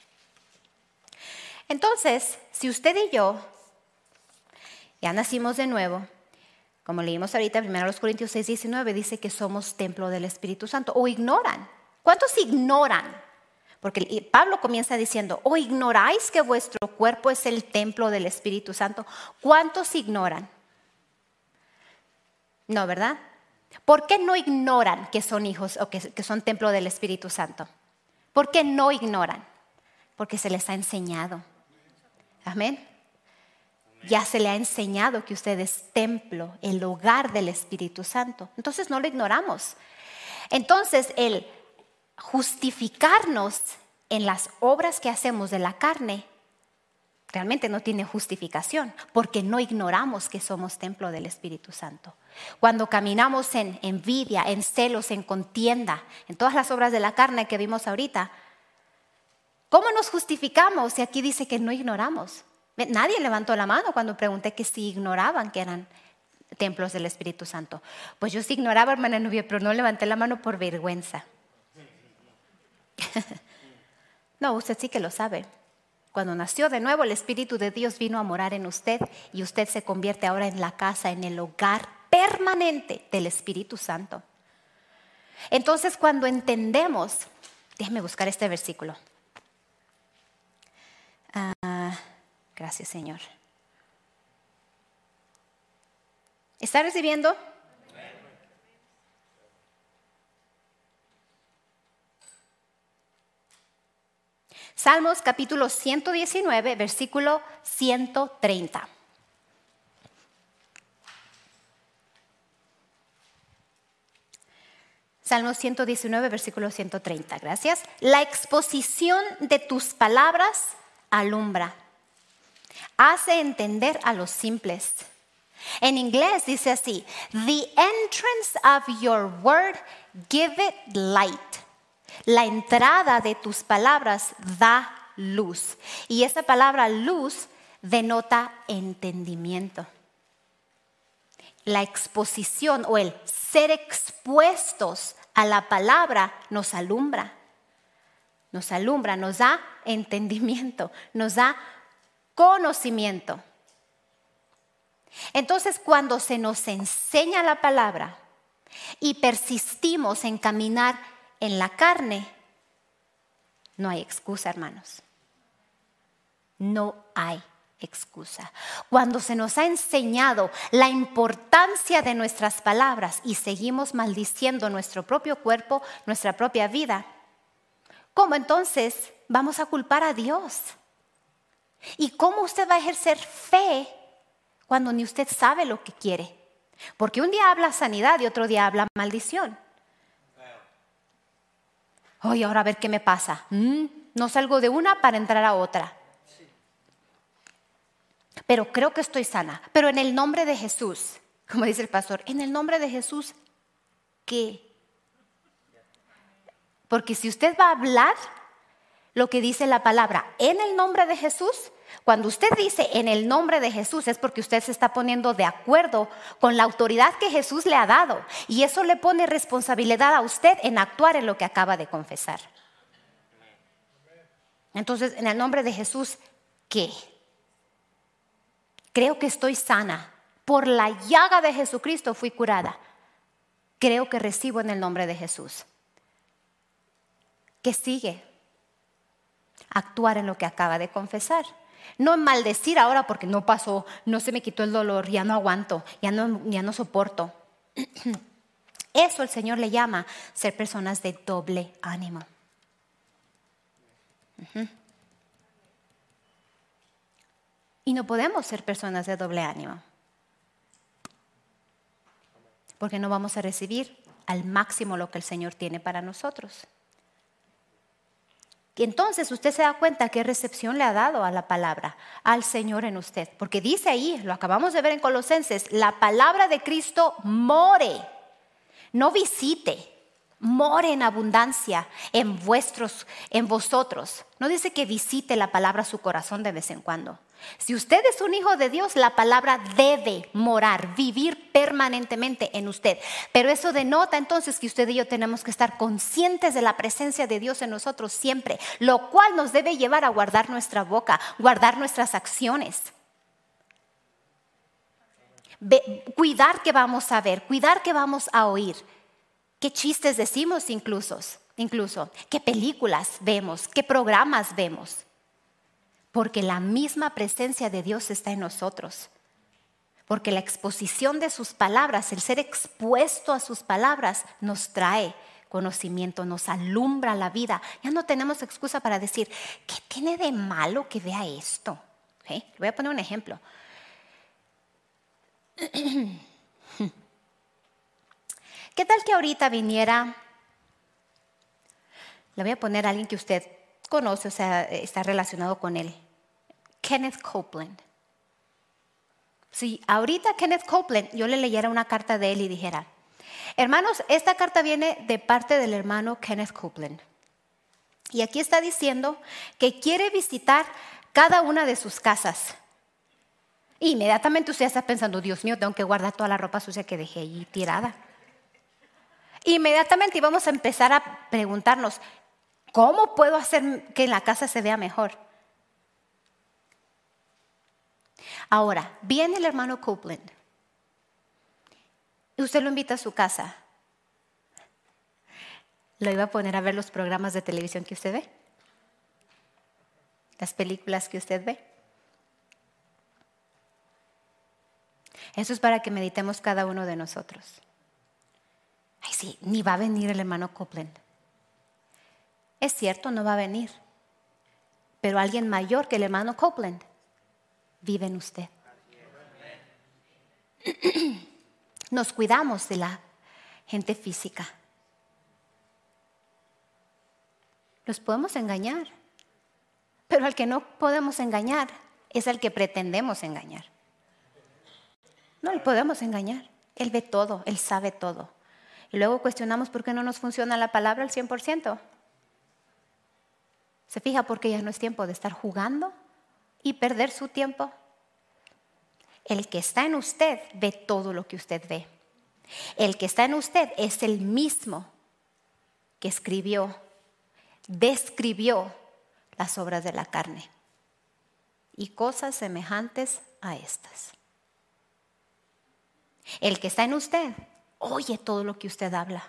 Entonces, si usted y yo ya nacimos de nuevo, como leímos ahorita, primero los Corintios seis, diecinueve, dice que somos templo del Espíritu Santo. O ignoran. ¿Cuántos ignoran? Porque Pablo comienza diciendo, ¿o ignoráis que vuestro cuerpo es el templo del Espíritu Santo? ¿Cuántos ignoran? No, ¿verdad? ¿Por qué no ignoran que son hijos o que, que son templo del Espíritu Santo? ¿Por qué no ignoran? Porque se les ha enseñado. Amén. Ya se le ha enseñado que usted es templo, el hogar del Espíritu Santo. Entonces no lo ignoramos. Entonces el justificarnos en las obras que hacemos de la carne realmente no tiene justificación, porque no ignoramos que somos templo del Espíritu Santo. Cuando caminamos en envidia, en celos, en contienda, en todas las obras de la carne que vimos ahorita, ¿cómo nos justificamos si aquí dice que no ignoramos? Nadie levantó la mano cuando pregunté que si ignoraban que eran templos del Espíritu Santo. Pues yo sí ignoraba, hermana Nubia, pero no levanté la mano por vergüenza. No, usted sí que lo sabe. Cuando nació de nuevo, el Espíritu de Dios vino a morar en usted y usted se convierte ahora en la casa, en el hogar permanente del Espíritu Santo. Entonces, cuando entendemos, déjeme buscar este versículo. Ah... Uh, Gracias, Señor. ¿Está recibiendo? Salmos capítulo ciento diecinueve, versículo ciento treinta. Salmos ciento diecinueve, versículo ciento treinta. Gracias. La exposición de tus palabras alumbra. Hace entender a los simples. En inglés dice así: The entrance of your word give it light. La entrada de tus palabras da luz. Y esa palabra luz denota entendimiento. La exposición o el ser expuestos a la palabra nos alumbra. Nos alumbra, nos da entendimiento, nos da conocimiento. Entonces, cuando se nos enseña la palabra y persistimos en caminar en la carne, no hay excusa, hermanos. No hay excusa. Cuando se nos ha enseñado la importancia de nuestras palabras y seguimos maldiciendo nuestro propio cuerpo, nuestra propia vida, ¿cómo entonces vamos a culpar a Dios? ¿Y cómo usted va a ejercer fe cuando ni usted sabe lo que quiere? Porque un día habla sanidad y otro día habla maldición. Oye, ahora a ver qué me pasa. Mm, no salgo de una para entrar a otra. Pero creo que estoy sana. Pero en el nombre de Jesús, como dice el pastor, en el nombre de Jesús, ¿qué? Porque si usted va a hablar lo que dice la palabra en el nombre de Jesús, cuando usted dice en el nombre de Jesús es porque usted se está poniendo de acuerdo con la autoridad que Jesús le ha dado. Y eso le pone responsabilidad a usted en actuar en lo que acaba de confesar. Entonces, en el nombre de Jesús, ¿qué? Creo que estoy sana. Por la llaga de Jesucristo fui curada. Creo que recibo en el nombre de Jesús. ¿Qué sigue? Actuar en lo que acaba de confesar. No maldecir ahora porque no pasó, no se me quitó el dolor, ya no aguanto, ya no, ya no soporto. Eso el Señor le llama ser personas de doble ánimo. Uh-huh. Y no podemos ser personas de doble ánimo, porque no vamos a recibir al máximo lo que el Señor tiene para nosotros. Y entonces usted se da cuenta qué recepción le ha dado a la palabra, al Señor en usted. Porque dice ahí, lo acabamos de ver en Colosenses, la palabra de Cristo more, no visite, more en abundancia en vuestros, en vosotros. No dice que visite la palabra su corazón de vez en cuando. Si usted es un hijo de Dios, la palabra debe morar, vivir permanentemente en usted. Pero eso denota entonces que usted y yo tenemos que estar conscientes de la presencia de Dios en nosotros siempre, lo cual nos debe llevar a guardar nuestra boca, guardar nuestras acciones. Ve, cuidar que vamos a ver, cuidar que vamos a oír. ¿Qué chistes decimos incluso? Incluso, qué películas vemos, qué programas vemos. Porque la misma presencia de Dios está en nosotros. Porque la exposición de sus palabras, el ser expuesto a sus palabras, nos trae conocimiento, nos alumbra la vida. Ya no tenemos excusa para decir, ¿qué tiene de malo que vea esto? ¿Okay? Le voy a poner un ejemplo. ¿Qué tal que ahorita viniera? Le voy a poner a alguien que usted conoce, o sea, está relacionado con él. Kenneth Copeland. Si ahorita Kenneth Copeland, yo le leyera una carta de él y dijera, hermanos, esta carta viene de parte del hermano Kenneth Copeland. Y aquí está diciendo que quiere visitar cada una de sus casas. Y inmediatamente usted está pensando, Dios mío, tengo que guardar toda la ropa sucia que dejé allí tirada. Inmediatamente íbamos a empezar a preguntarnos, ¿cómo puedo hacer que la casa se vea mejor? Ahora, viene el hermano Copeland y usted lo invita a su casa. ¿Lo iba a poner a ver los programas de televisión que usted ve? ¿Las películas que usted ve? Eso es para que meditemos cada uno de nosotros. Ay, sí, ni va a venir el hermano Copeland. Es cierto, no va a venir. Pero alguien mayor que el hermano Copeland vive en usted. Nos cuidamos de la gente física. Los podemos engañar. Pero al que no podemos engañar es al que pretendemos engañar. No le podemos engañar. Él ve todo, Él sabe todo. Y luego cuestionamos por qué no nos funciona la palabra al cien por ciento. ¿Se fija por qué ya no es tiempo de estar jugando y perder su tiempo? El que está en usted ve todo lo que usted ve. El que está en usted es el mismo que escribió, describió las obras de la carne y cosas semejantes a estas. El que está en usted oye todo lo que usted habla.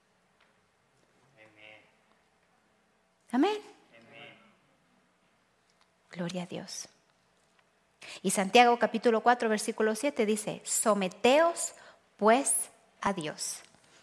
Amén. Amén. Gloria a Dios. Y Santiago capítulo cuatro versículo siete dice: someteos pues a Dios.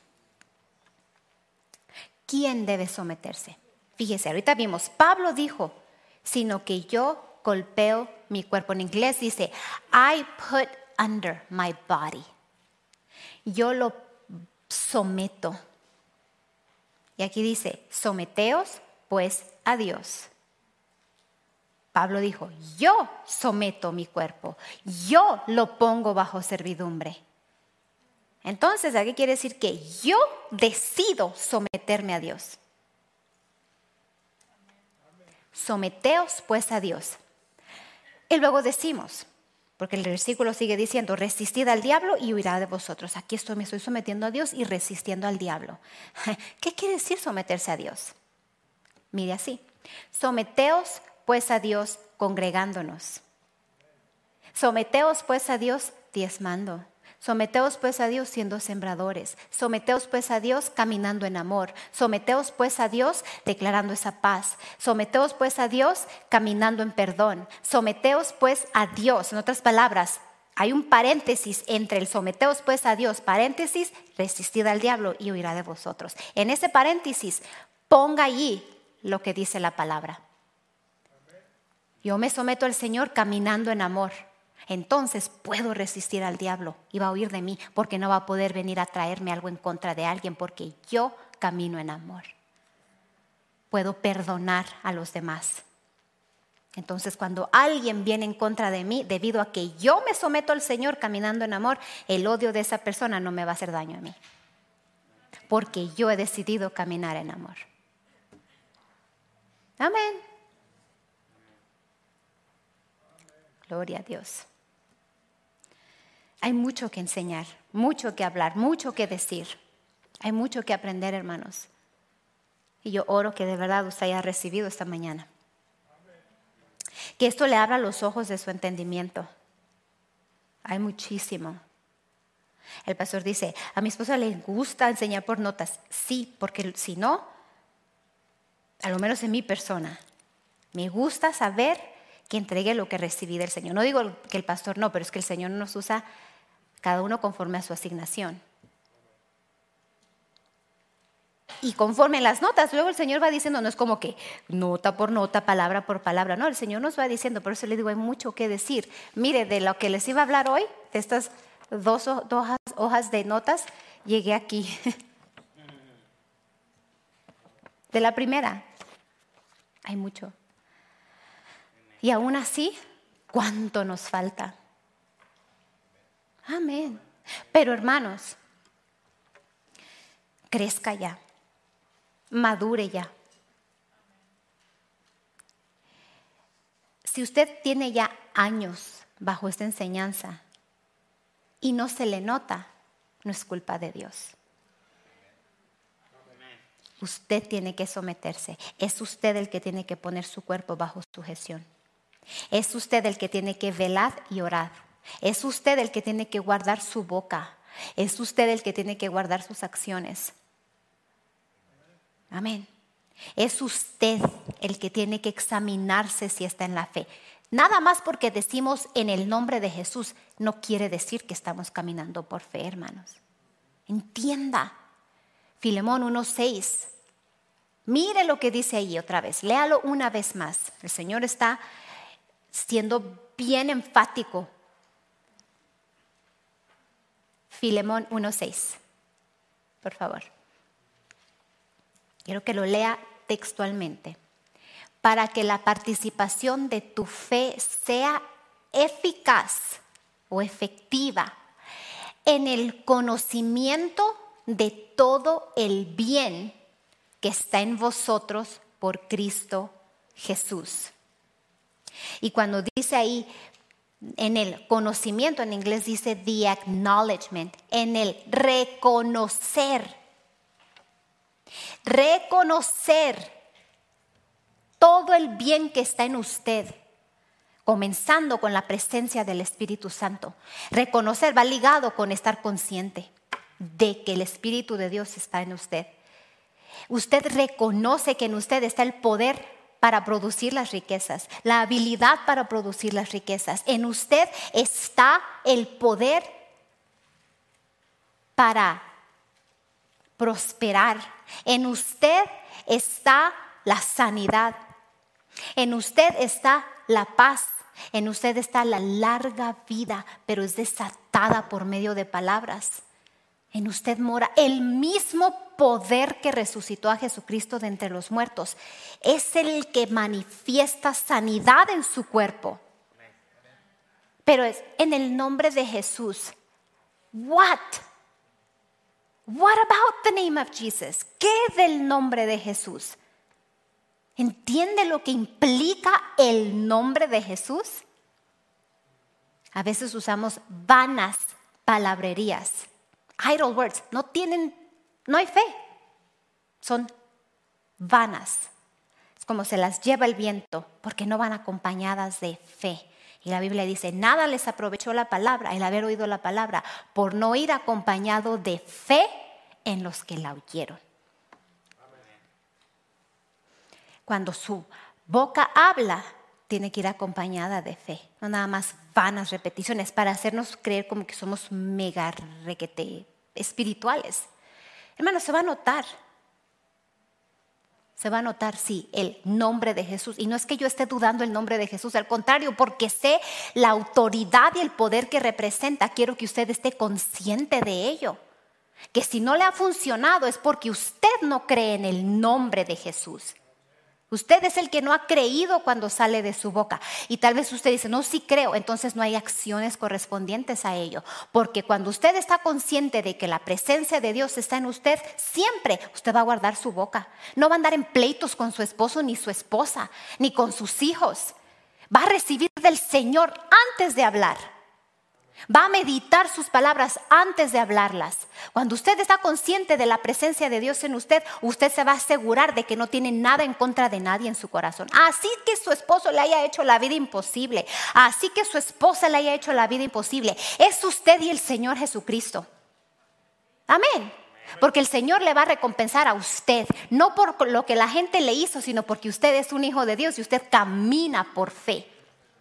¿Quién debe someterse? Fíjese, ahorita vimos, Pablo dijo, sino que yo golpeo mi cuerpo. En inglés dice, I put under my body. Yo lo someto. Y aquí dice, someteos pues a Dios. Pablo dijo, yo someto mi cuerpo, yo lo pongo bajo servidumbre. Entonces, ¿qué quiere decir? Que yo decido someterme a Dios. Someteos pues a Dios. Y luego decimos, porque el versículo sigue diciendo, resistid al diablo y huirá de vosotros. Aquí estoy, me estoy sometiendo a Dios y resistiendo al diablo. ¿Qué quiere decir someterse a Dios? Mire así, someteos pues a Dios congregándonos. Someteos pues a Dios diezmando. Someteos pues a Dios siendo sembradores. Someteos pues a Dios caminando en amor. Someteos pues a Dios declarando esa paz. Someteos pues a Dios caminando en perdón. Someteos pues a Dios. En otras palabras, hay un paréntesis entre el someteos pues a Dios, paréntesis, resistid al diablo y huirá de vosotros. En ese paréntesis, ponga allí lo que dice la palabra. Yo me someto al Señor caminando en amor. Entonces puedo resistir al diablo y va a huir de mí porque no va a poder venir a traerme algo en contra de alguien porque yo camino en amor. Puedo perdonar a los demás. Entonces cuando alguien viene en contra de mí debido a que yo me someto al Señor caminando en amor, el odio de esa persona no me va a hacer daño a mí porque yo he decidido caminar en amor. Amén. Gloria a Dios. Hay mucho que enseñar, mucho que hablar, mucho que decir. Hay mucho que aprender, hermanos. Y yo oro que de verdad usted haya recibido esta mañana. Que esto le abra los ojos de su entendimiento. Hay muchísimo. El pastor dice, a mi esposa le gusta enseñar por notas. Sí, porque si no, a lo menos en mi persona, me gusta saber que entregue lo que recibí del Señor. No digo que el pastor no, pero es que el Señor nos usa cada uno conforme a su asignación. Y conforme a las notas, luego el Señor va diciendo, no es como que nota por nota, palabra por palabra. No, el Señor nos va diciendo, por eso le digo, hay mucho que decir. Mire, de lo que les iba a hablar hoy, de estas dos hojas, hojas de notas, llegué aquí. De la primera, hay mucho. Y aún así, ¿cuánto nos falta? Amén. Pero hermanos, crezca ya, madure ya. Si usted tiene ya años bajo esta enseñanza y no se le nota, no es culpa de Dios. Usted tiene que someterse. Es usted el que tiene que poner su cuerpo bajo sujeción. Es usted el que tiene que velar y orar. Es usted el que tiene que guardar su boca. Es usted el que tiene que guardar sus acciones. Amén. Es usted el que tiene que examinarse si está en la fe. Nada más porque decimos en el nombre de Jesús no quiere decir que estamos caminando por fe, hermanos. Entienda. Filemón uno seis. Mire lo que dice ahí otra vez. Léalo una vez más. El Señor está siendo bien enfático. Filemón uno seis. Por favor. Quiero que lo lea textualmente. Para que la participación de tu fe sea eficaz o efectiva en el conocimiento de todo el bien que está en vosotros por Cristo Jesús. Y cuando dice ahí, en el conocimiento, en inglés dice the acknowledgement, en el reconocer. Reconocer todo el bien que está en usted, comenzando con la presencia del Espíritu Santo. Reconocer va ligado con estar consciente de que el Espíritu de Dios está en usted. Usted reconoce que en usted está el poder para producir las riquezas, la habilidad para producir las riquezas. En usted está el poder para prosperar. En usted está la sanidad. En usted está la paz. En usted está la larga vida, pero es desatada por medio de palabras. En usted mora el mismo poder que resucitó a Jesucristo de entre los muertos. Es el que manifiesta sanidad en su cuerpo. Pero es en el nombre de Jesús. What? What about the name of Jesus? ¿Qué del nombre de Jesús? ¿Entiende lo que implica el nombre de Jesús? A veces usamos vanas palabrerías. Idle words. No tienen, no hay fe. Son vanas. Es como se las lleva el viento porque no van acompañadas de fe. Y la Biblia dice, nada les aprovechó la palabra, el haber oído la palabra, por no ir acompañado de fe en los que la oyeron. Cuando su boca habla, tiene que ir acompañada de fe. No nada más vanas repeticiones para hacernos creer como que somos mega requete espirituales. Hermanos, se va a notar. Se va a notar, sí, el nombre de Jesús. Y no es que yo esté dudando el nombre de Jesús. Al contrario, porque sé la autoridad y el poder que representa. Quiero que usted esté consciente de ello. Que si no le ha funcionado es porque usted no cree en el nombre de Jesús. Usted es el que no ha creído cuando sale de su boca. Y tal vez usted dice, no, sí creo. Entonces no hay acciones correspondientes a ello. Porque cuando usted está consciente de que la presencia de Dios está en usted, siempre usted va a guardar su boca. No va a andar en pleitos con su esposo ni su esposa, ni con sus hijos. Va a recibir del Señor antes de hablar. Va a meditar sus palabras antes de hablarlas. Cuando usted está consciente de la presencia de Dios en usted, usted se va a asegurar de que no tiene nada en contra de nadie en su corazón. Así que su esposo le haya hecho la vida imposible, así que su esposa le haya hecho la vida imposible, es usted y el Señor Jesucristo. Amén. Porque el Señor le va a recompensar a usted, no por lo que la gente le hizo, sino porque usted es un hijo de Dios y usted camina por fe.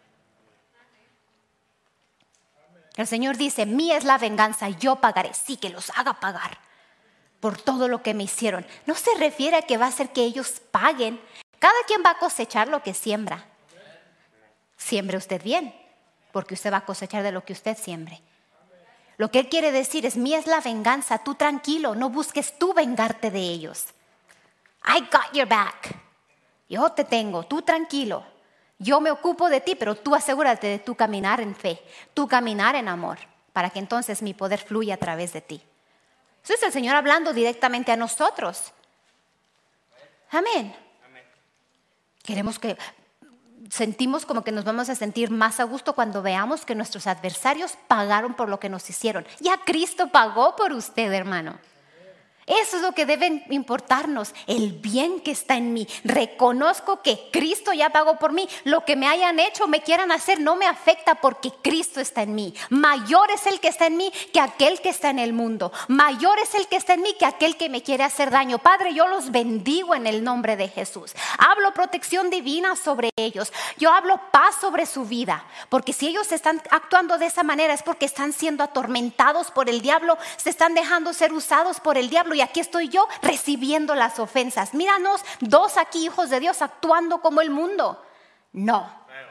El Señor dice, mía es la venganza, yo pagaré. Sí, que los haga pagar por todo lo que me hicieron. No se refiere a que va a hacer que ellos paguen. Cada quien va a cosechar lo que siembra. Siembre usted bien, porque usted va a cosechar de lo que usted siembre. Lo que Él quiere decir es, mía es la venganza, tú tranquilo, no busques tú vengarte de ellos. I got your back. Yo te tengo, tú tranquilo. Yo me ocupo de ti, pero tú asegúrate de tu caminar en fe, tu caminar en amor, para que entonces mi poder fluya a través de ti. Eso es el Señor hablando directamente a nosotros. Amén. Amén. Queremos que, sentimos como que nos vamos a sentir más a gusto cuando veamos que nuestros adversarios pagaron por lo que nos hicieron. Ya Cristo pagó por usted, hermano. Eso es lo que debe importarnos, el bien que está en mí. Reconozco que Cristo ya pagó por mí. Lo que me hayan hecho, me quieran hacer, no me afecta porque Cristo está en mí. Mayor es el que está en mí que aquel que está en el mundo. Mayor es el que está en mí que aquel que me quiere hacer daño. Padre, yo los bendigo en el nombre de Jesús. Hablo protección divina sobre ellos. Yo hablo paz sobre su vida. Porque si ellos están actuando de esa manera es porque están siendo atormentados por el diablo. Se están dejando ser usados por el diablo. Y aquí estoy yo recibiendo las ofensas. Míranos, dos aquí hijos de Dios actuando como el mundo. No.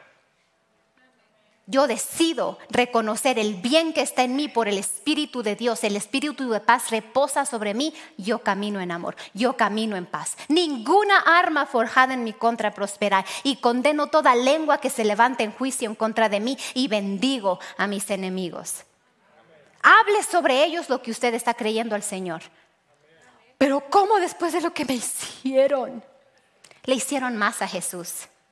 Yo decido reconocer el bien que está en mí por el Espíritu de Dios. El Espíritu de paz reposa sobre mí. Yo camino en amor. Yo camino en paz. Ninguna arma forjada en mi contra prosperará. Y condeno toda lengua que se levante en juicio en contra de mí. Y bendigo a mis enemigos. Hable sobre ellos lo que usted está creyendo al Señor. Pero ¿cómo después de lo que me hicieron? Le hicieron más a Jesús.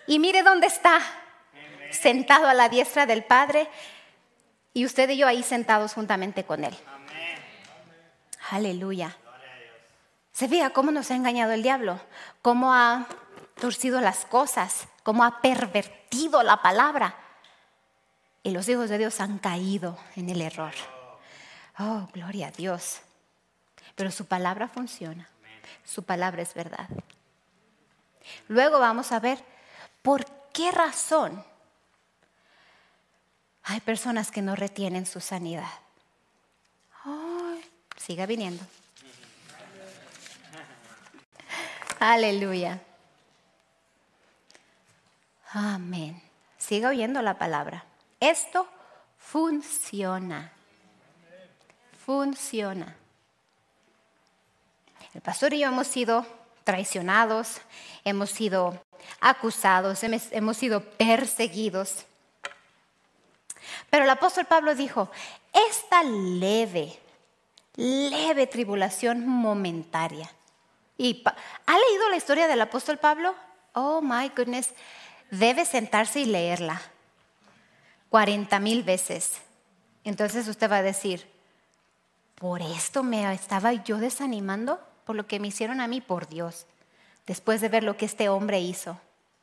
Y mire dónde está, sentado a la diestra del Padre, y usted y yo ahí sentados juntamente con Él. Aleluya. Se vea cómo nos ha engañado el diablo, cómo ha torcido las cosas, cómo ha pervertido la palabra. Y los hijos de Dios han caído en el error. Oh, gloria a Dios. Pero su palabra funciona. Su palabra es verdad. Luego vamos a ver por qué razón hay personas que no retienen su sanidad. Oh, siga viniendo. Aleluya. Amén. Siga oyendo la palabra. Esto funciona. Funciona. El pastor y yo hemos sido traicionados, hemos sido acusados, hemos sido perseguidos. Pero el apóstol Pablo dijo, esta leve, leve tribulación momentaria. ¿Y ha leído la historia del apóstol Pablo? Oh my goodness, debe sentarse y leerla cuarenta mil veces. Entonces usted va a decir, ¿por esto me estaba yo desanimando? Por lo que me hicieron a mí, por Dios, después de ver lo que este hombre hizo.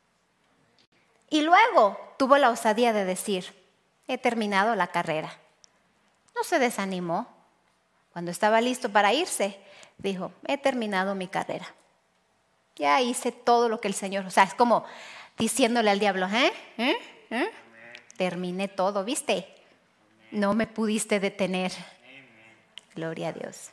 Y luego tuvo la osadía de decir, he terminado la carrera. No se desanimó. Cuando estaba listo para irse, dijo, he terminado mi carrera. Ya hice todo lo que el Señor, o sea, es como diciéndole al diablo, ¿eh? ¿Eh? ¿Eh? Terminé todo, ¿viste? No me pudiste detener. Gloria a Dios.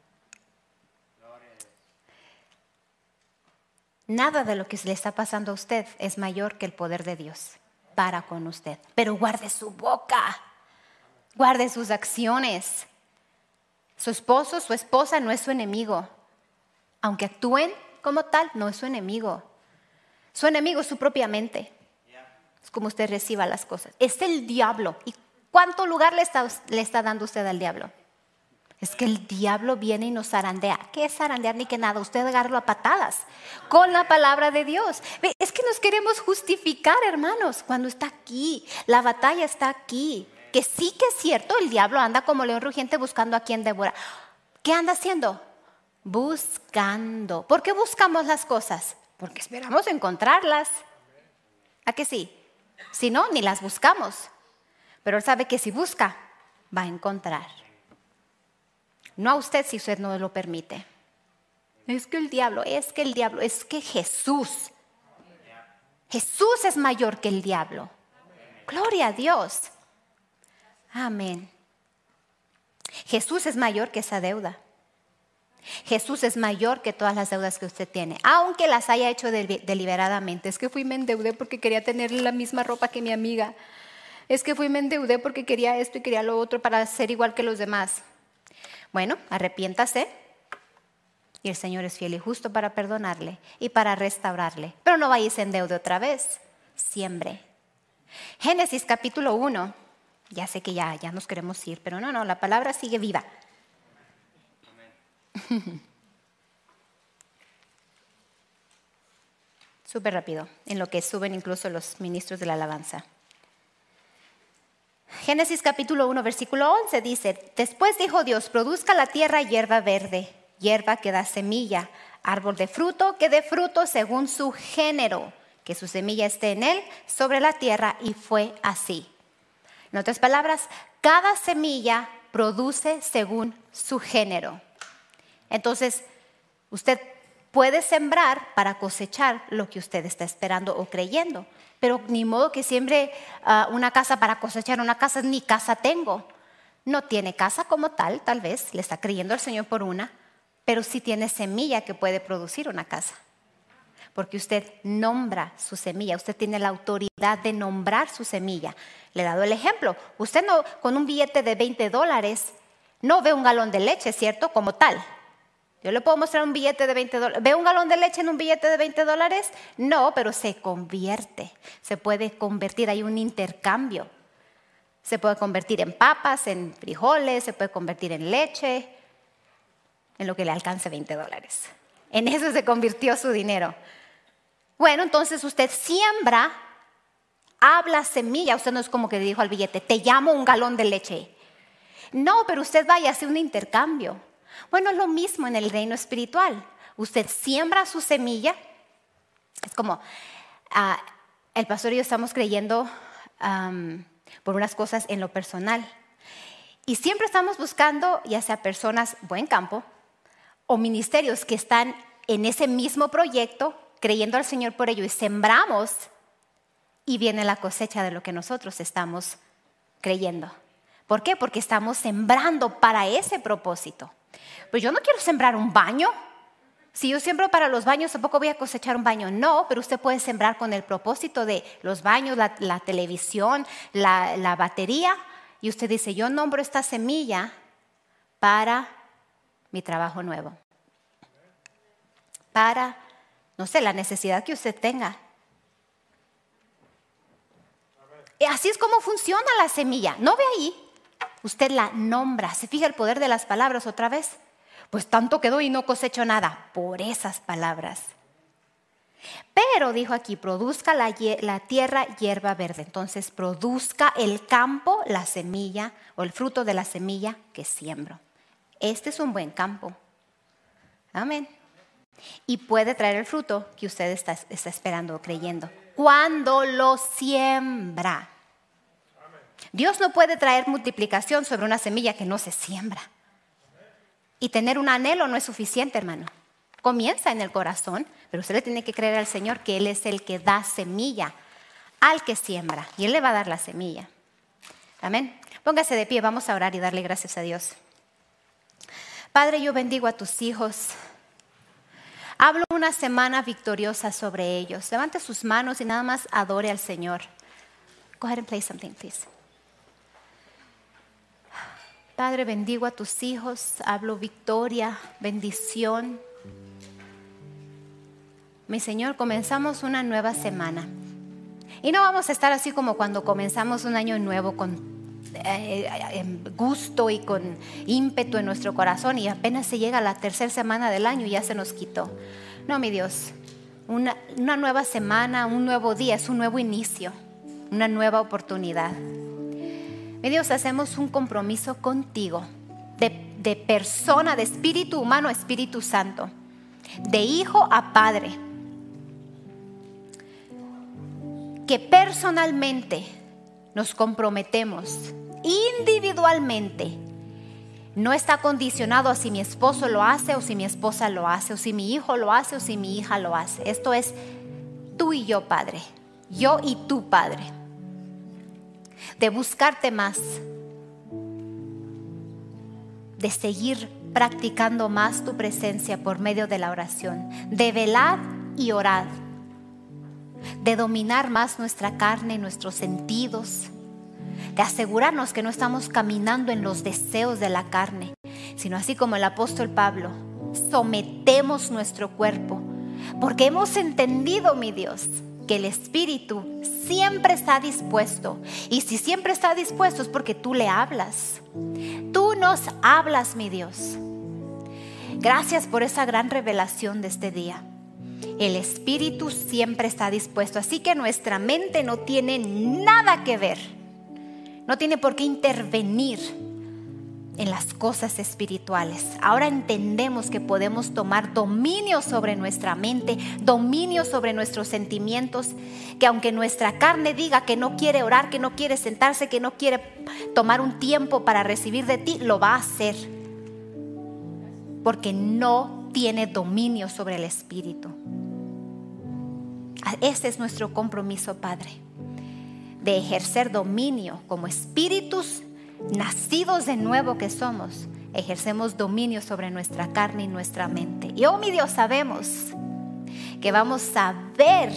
Nada de lo que le está pasando a usted es mayor que el poder de Dios para con usted. Pero guarde su boca, guarde sus acciones. Su esposo, su esposa no es su enemigo. Aunque actúen como tal, no es su enemigo. Su enemigo es su propia mente. Es como usted reciba las cosas. Es el diablo. ¿Y cuánto lugar le está, le está dando usted al diablo? Es que el diablo viene y nos zarandea. ¿Qué es zarandear ni que nada? Usted agarra a patadas con la palabra de Dios. Es que nos queremos justificar, hermanos, cuando está aquí. La batalla está aquí. Que sí que es cierto, el diablo anda como león rugiente buscando a quien devorar. ¿Qué anda haciendo? Buscando. ¿Por qué buscamos las cosas? Porque esperamos encontrarlas. ¿A que sí? Si no, ni las buscamos. Pero él sabe que si busca, va a encontrar. No a usted si usted no lo permite. Es que el diablo, es que el diablo, es que Jesús. Jesús es mayor que el diablo. Gloria a Dios. Amén. Jesús es mayor que esa deuda. Jesús es mayor que todas las deudas que usted tiene, aunque las haya hecho deliberadamente. Es que fui y me endeudé porque quería tener la misma ropa que mi amiga. Es que fui y me endeudé porque quería esto y quería lo otro para ser igual que los demás. Bueno, arrepiéntase y el Señor es fiel y justo para perdonarle y para restaurarle. Pero no vaya y se endeude otra vez. Siembre. Génesis capítulo uno. Ya sé que ya, ya nos queremos ir, pero no, no, la palabra sigue viva. Súper rápido, en lo que suben incluso los ministros de la alabanza. Génesis capítulo uno, versículo once dice, después dijo Dios, produzca la tierra hierba verde, hierba que da semilla, árbol de fruto que dé fruto según su género, que su semilla esté en él sobre la tierra, y fue así. En otras palabras, cada semilla produce según su género. Entonces, usted puede sembrar para cosechar lo que usted está esperando o creyendo. Pero ni modo que siembre uh, una casa para cosechar una casa, ni casa tengo. No tiene casa como tal, tal vez, le está creyendo al Señor por una, pero sí tiene semilla que puede producir una casa. Porque usted nombra su semilla, usted tiene la autoridad de nombrar su semilla. Le he dado el ejemplo, usted no, con un billete de veinte dólares, no ve un galón de leche, ¿cierto? Como tal. Yo le puedo mostrar un billete de veinte dólares. ¿Ve un galón de leche en un billete de veinte dólares? No, pero se convierte. Se puede convertir, hay un intercambio. Se puede convertir en papas, en frijoles, se puede convertir en leche, en lo que le alcance veinte dólares. En eso se convirtió su dinero. Bueno, entonces usted siembra, habla semilla. Usted no es como que dijo al billete, te llamo un galón de leche. No, pero usted va y hace un intercambio. Bueno, es lo mismo en el reino espiritual. Usted siembra su semilla. Es como, uh, el pastor y yo estamos creyendo um, por unas cosas en lo personal. Y siempre estamos buscando, ya sea personas, buen campo, o ministerios que están en ese mismo proyecto, creyendo al Señor por ello, y sembramos, y viene la cosecha de lo que nosotros estamos creyendo. ¿Por qué? Porque estamos sembrando para ese propósito. Pues yo no quiero sembrar un baño. Si yo siembro para los baños, tampoco voy a cosechar un baño. No, pero usted puede sembrar con el propósito de los baños, la, la televisión, la, la batería. Y usted dice, yo nombro esta semilla para mi trabajo nuevo. Para, no sé, la necesidad que usted tenga. Y así es como funciona la semilla. ¿No ve ahí? Usted la nombra. ¿Se fija el poder de las palabras otra vez? Pues tanto quedó y no cosecho nada por esas palabras. Pero dijo aquí, produzca la, la tierra hierba verde. Entonces produzca el campo la semilla o el fruto de la semilla que siembro. Este es un buen campo. Amén. Y puede traer el fruto que usted está, está esperando o creyendo. Cuando lo siembra. Dios no puede traer multiplicación sobre una semilla que no se siembra. Y tener un anhelo no es suficiente, hermano. Comienza en el corazón, pero usted le tiene que creer al Señor que Él es el que da semilla al que siembra. Y Él le va a dar la semilla. Amén. Póngase de pie, vamos a orar y darle gracias a Dios. Padre, yo bendigo a tus hijos. Hablo una semana victoriosa sobre ellos. Levante sus manos y nada más adore al Señor. Go ahead and play something, please. Padre, bendigo a tus hijos, hablo victoria, bendición. Mi Señor, comenzamos una nueva semana. Y no vamos a estar así como cuando comenzamos un año nuevo con eh, gusto y con ímpetu en nuestro corazón y apenas se llega la tercera semana del año y ya se nos quitó. No, mi Dios, una, una nueva semana, un nuevo día, es un nuevo inicio, una nueva oportunidad. Mi Dios, hacemos un compromiso contigo de, de persona, de espíritu humano a espíritu santo, de hijo a padre, que personalmente nos comprometemos individualmente. No está condicionado a si mi esposo lo hace o si mi esposa lo hace, o si mi hijo lo hace o si mi hija lo hace. Esto es tú y yo, Padre, yo y tú, Padre. De buscarte más, de seguir practicando más tu presencia por medio de la oración, de velar y orar, de dominar más nuestra carne, nuestros sentidos, de asegurarnos que no estamos caminando en los deseos de la carne, sino así como el apóstol Pablo, sometemos nuestro cuerpo, porque hemos entendido, mi Dios, que el Espíritu siempre está dispuesto. Y si siempre está dispuesto es porque tú le hablas. Tú nos hablas, mi Dios. Gracias por esa gran revelación de este día. El Espíritu siempre está dispuesto. Así que nuestra mente no tiene nada que ver. No tiene por qué intervenir en las cosas espirituales. Ahora entendemos que podemos tomar dominio sobre nuestra mente, dominio sobre nuestros sentimientos, que aunque nuestra carne diga que no quiere orar, que no quiere sentarse, que no quiere tomar un tiempo para recibir de ti, lo va a hacer, porque no tiene dominio sobre el espíritu. Ese es nuestro compromiso, Padre, de ejercer dominio como espíritus nacidos de nuevo que somos. Ejercemos dominio sobre nuestra carne y nuestra mente. Y oh, mi Dios, sabemos que vamos a ver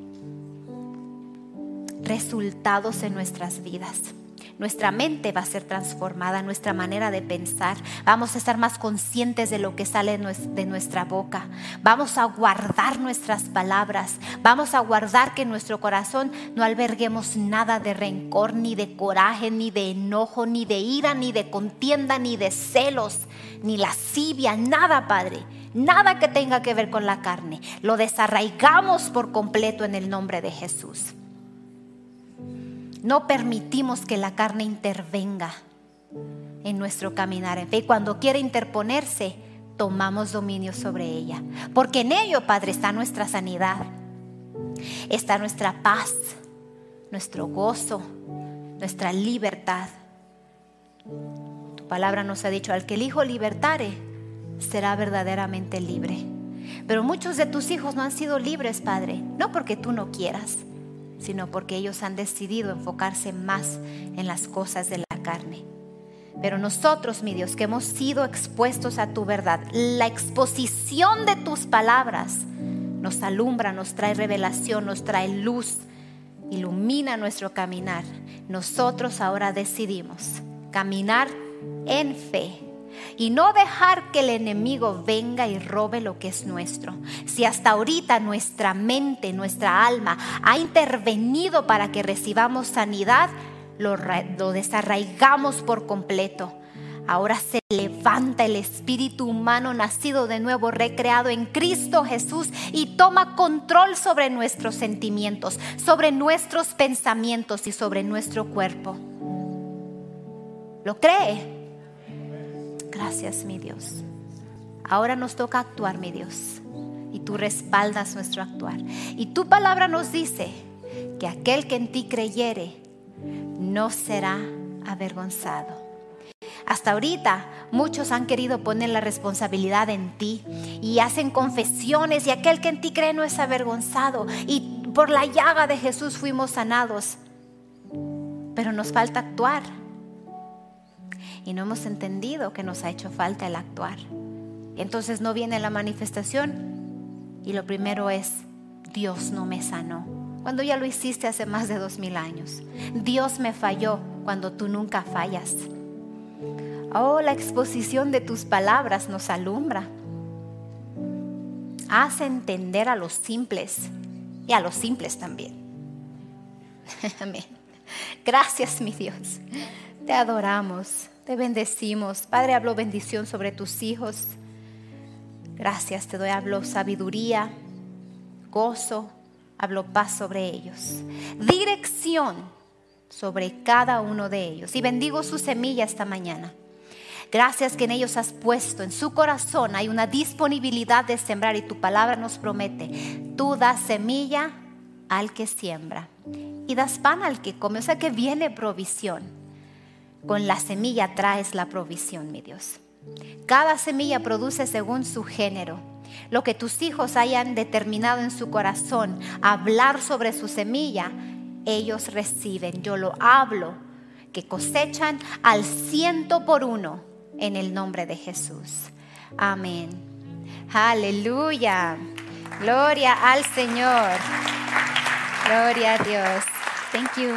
resultados en nuestras vidas. Nuestra mente va a ser transformada, nuestra manera de pensar. Vamos a estar más conscientes de lo que sale de nuestra boca. Vamos a guardar nuestras palabras. Vamos a guardar que en nuestro corazón no alberguemos nada de rencor, ni de coraje, ni de enojo, ni de ira, ni de contienda, ni de celos, ni lascivia, nada, Padre. nada que tenga que ver con la carne. Lo desarraigamos por completo en el nombre de Jesús. No permitimos que la carne intervenga en nuestro caminar en fe. Y cuando quiere interponerse, tomamos dominio sobre ella. Porque en ello, Padre, está nuestra sanidad, está nuestra paz, nuestro gozo, nuestra libertad. Tu palabra nos ha dicho: al que el Hijo libertare, será verdaderamente libre. Pero muchos de tus hijos no han sido libres, Padre, no porque tú no quieras, sino porque ellos han decidido enfocarse más en las cosas de la carne. Pero nosotros, mi Dios, que hemos sido expuestos a tu verdad, la exposición de tus palabras nos alumbra, nos trae revelación, nos trae luz, ilumina nuestro caminar. Nosotros ahora decidimos caminar en fe y no dejar que el enemigo venga y robe lo que es nuestro. Si hasta ahorita nuestra mente, nuestra alma ha intervenido para que recibamos sanidad, lo, lo desarraigamos por completo. Ahora se levanta el espíritu humano nacido de nuevo, recreado en Cristo Jesús, y toma control sobre nuestros sentimientos, sobre nuestros pensamientos y sobre nuestro cuerpo. ¿Lo cree? Gracias, mi Dios. Ahora nos toca actuar, mi Dios, y tú respaldas nuestro actuar. Y tu palabra nos dice que aquel que en ti creyere no será avergonzado. Hasta ahorita muchos han querido poner la responsabilidad en ti y hacen confesiones, y aquel que en ti cree no es avergonzado, y por la llaga de Jesús fuimos sanados. Pero nos falta actuar y no hemos entendido que nos ha hecho falta el actuar. Entonces no viene la manifestación y lo primero es: Dios no me sanó, cuando ya lo hiciste hace más de dos mil años. Dios me falló, cuando tú nunca fallas. Oh, la exposición de tus palabras nos alumbra. Haz entender a los simples y a los simples también. Amén. Gracias, mi Dios. Te adoramos, te bendecimos. Padre, hablo bendición sobre tus hijos. Gracias te doy, hablo sabiduría, gozo, hablo paz sobre ellos, dirección sobre cada uno de ellos, y bendigo su semilla esta mañana. Gracias que en ellos has puesto, en su corazón hay una disponibilidad de sembrar, y tu palabra nos promete: tú das semilla al que siembra y das pan al que come. O sea que viene provisión. Con la semilla traes la provisión, mi Dios. Cada semilla produce según su género. Lo que tus hijos hayan determinado en su corazón hablar sobre su semilla, ellos reciben. Yo lo hablo, que cosechan al ciento por uno en el nombre de Jesús. Amén. Aleluya. Gloria al Señor. Gloria a Dios. Thank you.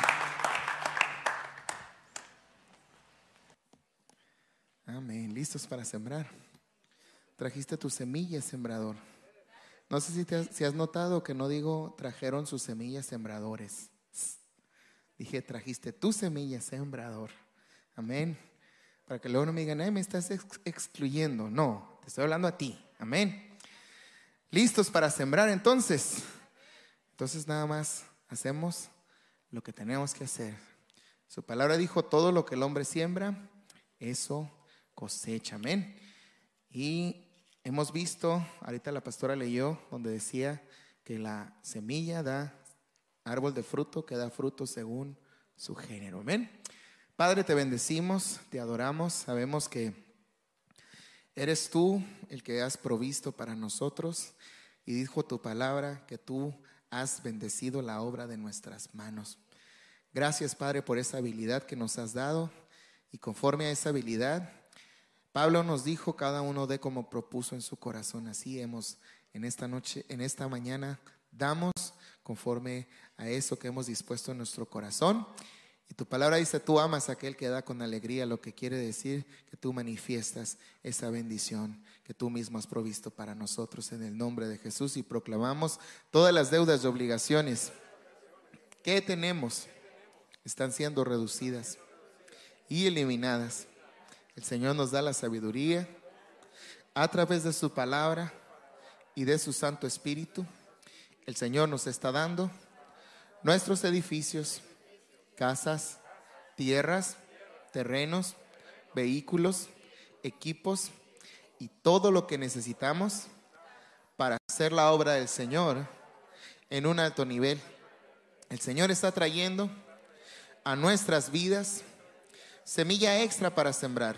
Amén. ¿Listos para sembrar? Trajiste tu semilla, sembrador. No sé si, te has, si has notado que no digo trajeron sus semillas, sembradores. Dije trajiste tu semilla, sembrador. Amén. Para que luego no me digan: ay, me estás ex- excluyendo. No, te estoy hablando a ti. Amén. ¿Listos para sembrar entonces? Entonces nada más hacemos lo que tenemos que hacer. Su palabra dijo: todo lo que el hombre siembra, eso cosecha. Amén. Y hemos visto, ahorita la pastora leyó donde decía que la semilla da árbol de fruto, que da fruto según su género. Amén. Padre, te bendecimos, te adoramos. Sabemos que eres tú el que has provisto para nosotros, y dijo tu palabra que tú has bendecido la obra de nuestras manos. Gracias, Padre, por esa habilidad que nos has dado, y conforme a esa habilidad, Pablo nos dijo: cada uno dé como propuso en su corazón. Así hemos en esta noche, en esta mañana, damos conforme a eso que hemos dispuesto en nuestro corazón. Y tu palabra dice: tú amas a aquel que da con alegría, lo que quiere decir que tú manifiestas esa bendición que tú mismo has provisto para nosotros en el nombre de Jesús. Y proclamamos: todas las deudas y obligaciones que tenemos están siendo reducidas y eliminadas. El Señor nos da la sabiduría, a través de su palabra y de su Santo Espíritu, el Señor nos está dando nuestros edificios, casas, tierras, terrenos, vehículos, equipos y todo lo que necesitamos para hacer la obra del Señor en un alto nivel. El Señor está trayendo a nuestras vidas semilla extra para sembrar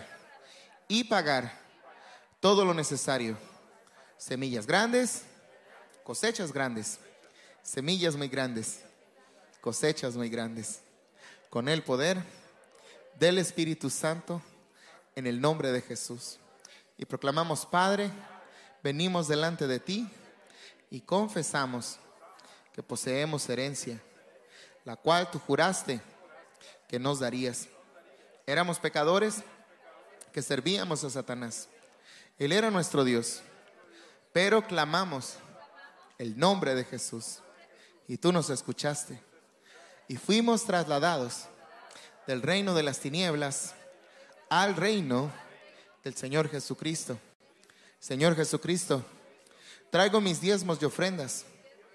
y pagar todo lo necesario. Semillas grandes, cosechas grandes. Semillas muy grandes, cosechas muy grandes. Con el poder del Espíritu Santo, en el nombre de Jesús. Y proclamamos: Padre, venimos delante de ti y confesamos que poseemos herencia, la cual tú juraste que nos darías. Éramos pecadores que servíamos a Satanás. Él era nuestro Dios, pero clamamos el nombre de Jesús y tú nos escuchaste y fuimos trasladados del reino de las tinieblas al reino del Señor Jesucristo. Señor Jesucristo, traigo mis diezmos y ofrendas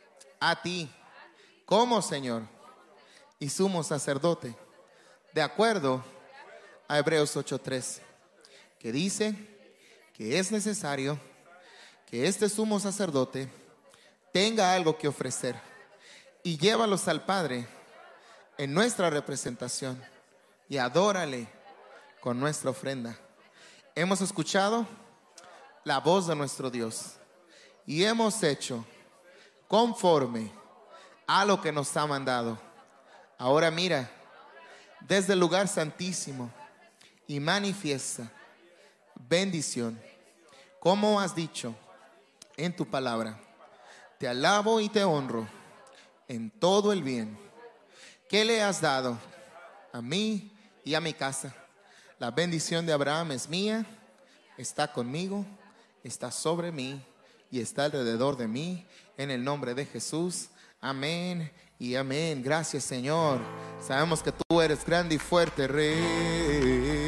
a ti como Señor y sumo sacerdote, de acuerdo a Hebreos ocho tres, que dice que es necesario que este sumo sacerdote tenga algo que ofrecer y llévalos al Padre en nuestra representación y adórale con nuestra ofrenda. Hemos escuchado la voz de nuestro Dios y hemos hecho conforme a lo que nos ha mandado. Ahora mira desde el lugar santísimo y manifiesta bendición, como has dicho en tu palabra. Te alabo y te honro en todo el bien que le has dado a mí y a mi casa. La bendición de Abraham es mía, está conmigo, está sobre mí y está alrededor de mí, en el nombre de Jesús. Amén y amén. Gracias, Señor. Sabemos que tú eres grande y fuerte, Rey.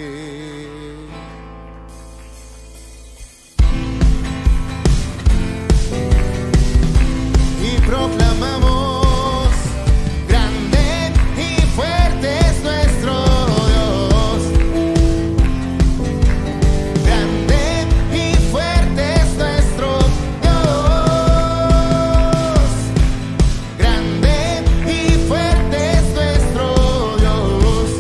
Y proclamamos: grande y fuerte es nuestro Dios. Grande y fuerte es nuestro Dios. Grande y fuerte es nuestro Dios.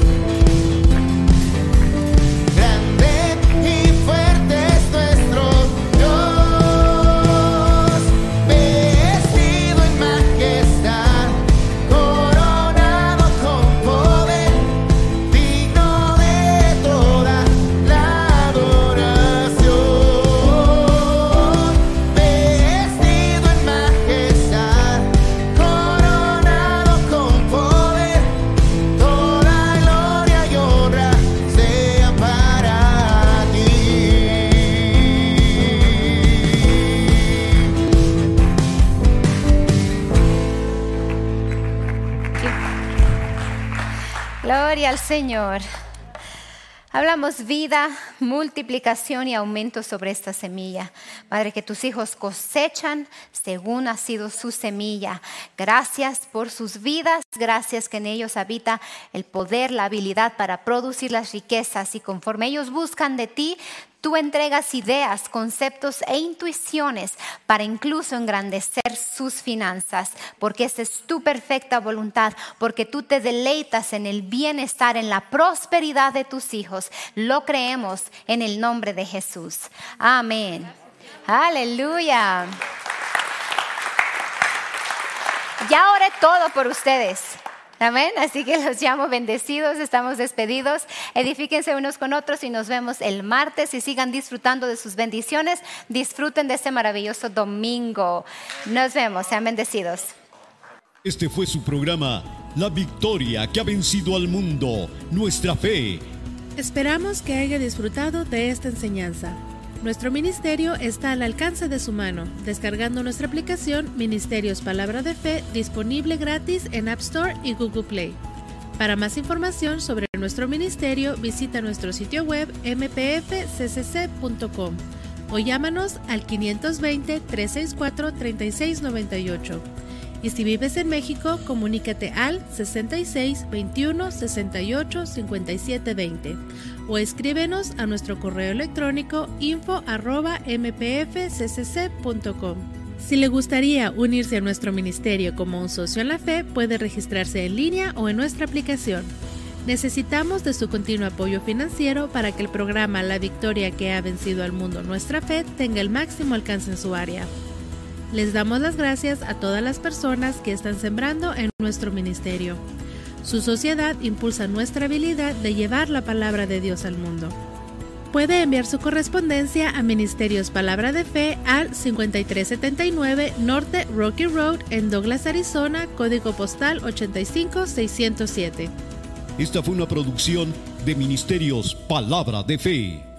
Grande y fuerte es nuestro Dios. Vestido en majestad, coronado con poder, digno de toda la adoración. Vestido en majestad, coronado con poder, toda gloria y honra sea para ti. Gloria al Señor. Hablamos vida, multiplicación y aumento sobre esta semilla. Padre, que tus hijos cosechan según ha sido su semilla. Gracias por sus vidas, gracias que en ellos habita el poder, la habilidad para producir las riquezas, y conforme ellos buscan de ti, tú entregas ideas, conceptos e intuiciones para incluso engrandecer sus finanzas, porque esa es tu perfecta voluntad, porque tú te deleitas en el bienestar, en la prosperidad de tus hijos. Lo creemos en el nombre de Jesús. Amén. Aleluya. Ya oré todo por ustedes. Amén. Así que los llamo bendecidos, estamos despedidos. Edifíquense unos con otros y nos vemos el martes, y sigan disfrutando de sus bendiciones. Disfruten de este maravilloso domingo. Nos vemos, sean bendecidos. Este fue su programa, La Victoria que ha vencido al mundo, nuestra fe. Esperamos que haya disfrutado de esta enseñanza. Nuestro ministerio está al alcance de su mano, descargando nuestra aplicación Ministerios Palabra de Fe, disponible gratis en App Store y Google Play. Para más información sobre nuestro ministerio, visita nuestro sitio web m p f c c c punto com o llámanos al quinientos veinte, trescientos sesenta y cuatro, treinta y seis noventa y ocho. Y si vives en México, comunícate al sesenta y seis, veintiuno, sesenta y ocho, cincuenta y siete veinte o escríbenos a nuestro correo electrónico info arroba m p f c c c punto com. Si le gustaría unirse a nuestro ministerio como un socio en la fe, puede registrarse en línea o en nuestra aplicación. Necesitamos de su continuo apoyo financiero para que el programa La Victoria que ha vencido al mundo, nuestra fe, tenga el máximo alcance en su área. Les damos las gracias a todas las personas que están sembrando en nuestro ministerio. Su sociedad impulsa nuestra habilidad de llevar la palabra de Dios al mundo. Puede enviar su correspondencia a Ministerios Palabra de Fe al cincuenta y tres setenta y nueve Norte Rocky Road en Douglas, Arizona, código postal ochenta y cinco seiscientos siete. Esta fue una producción de Ministerios Palabra de Fe.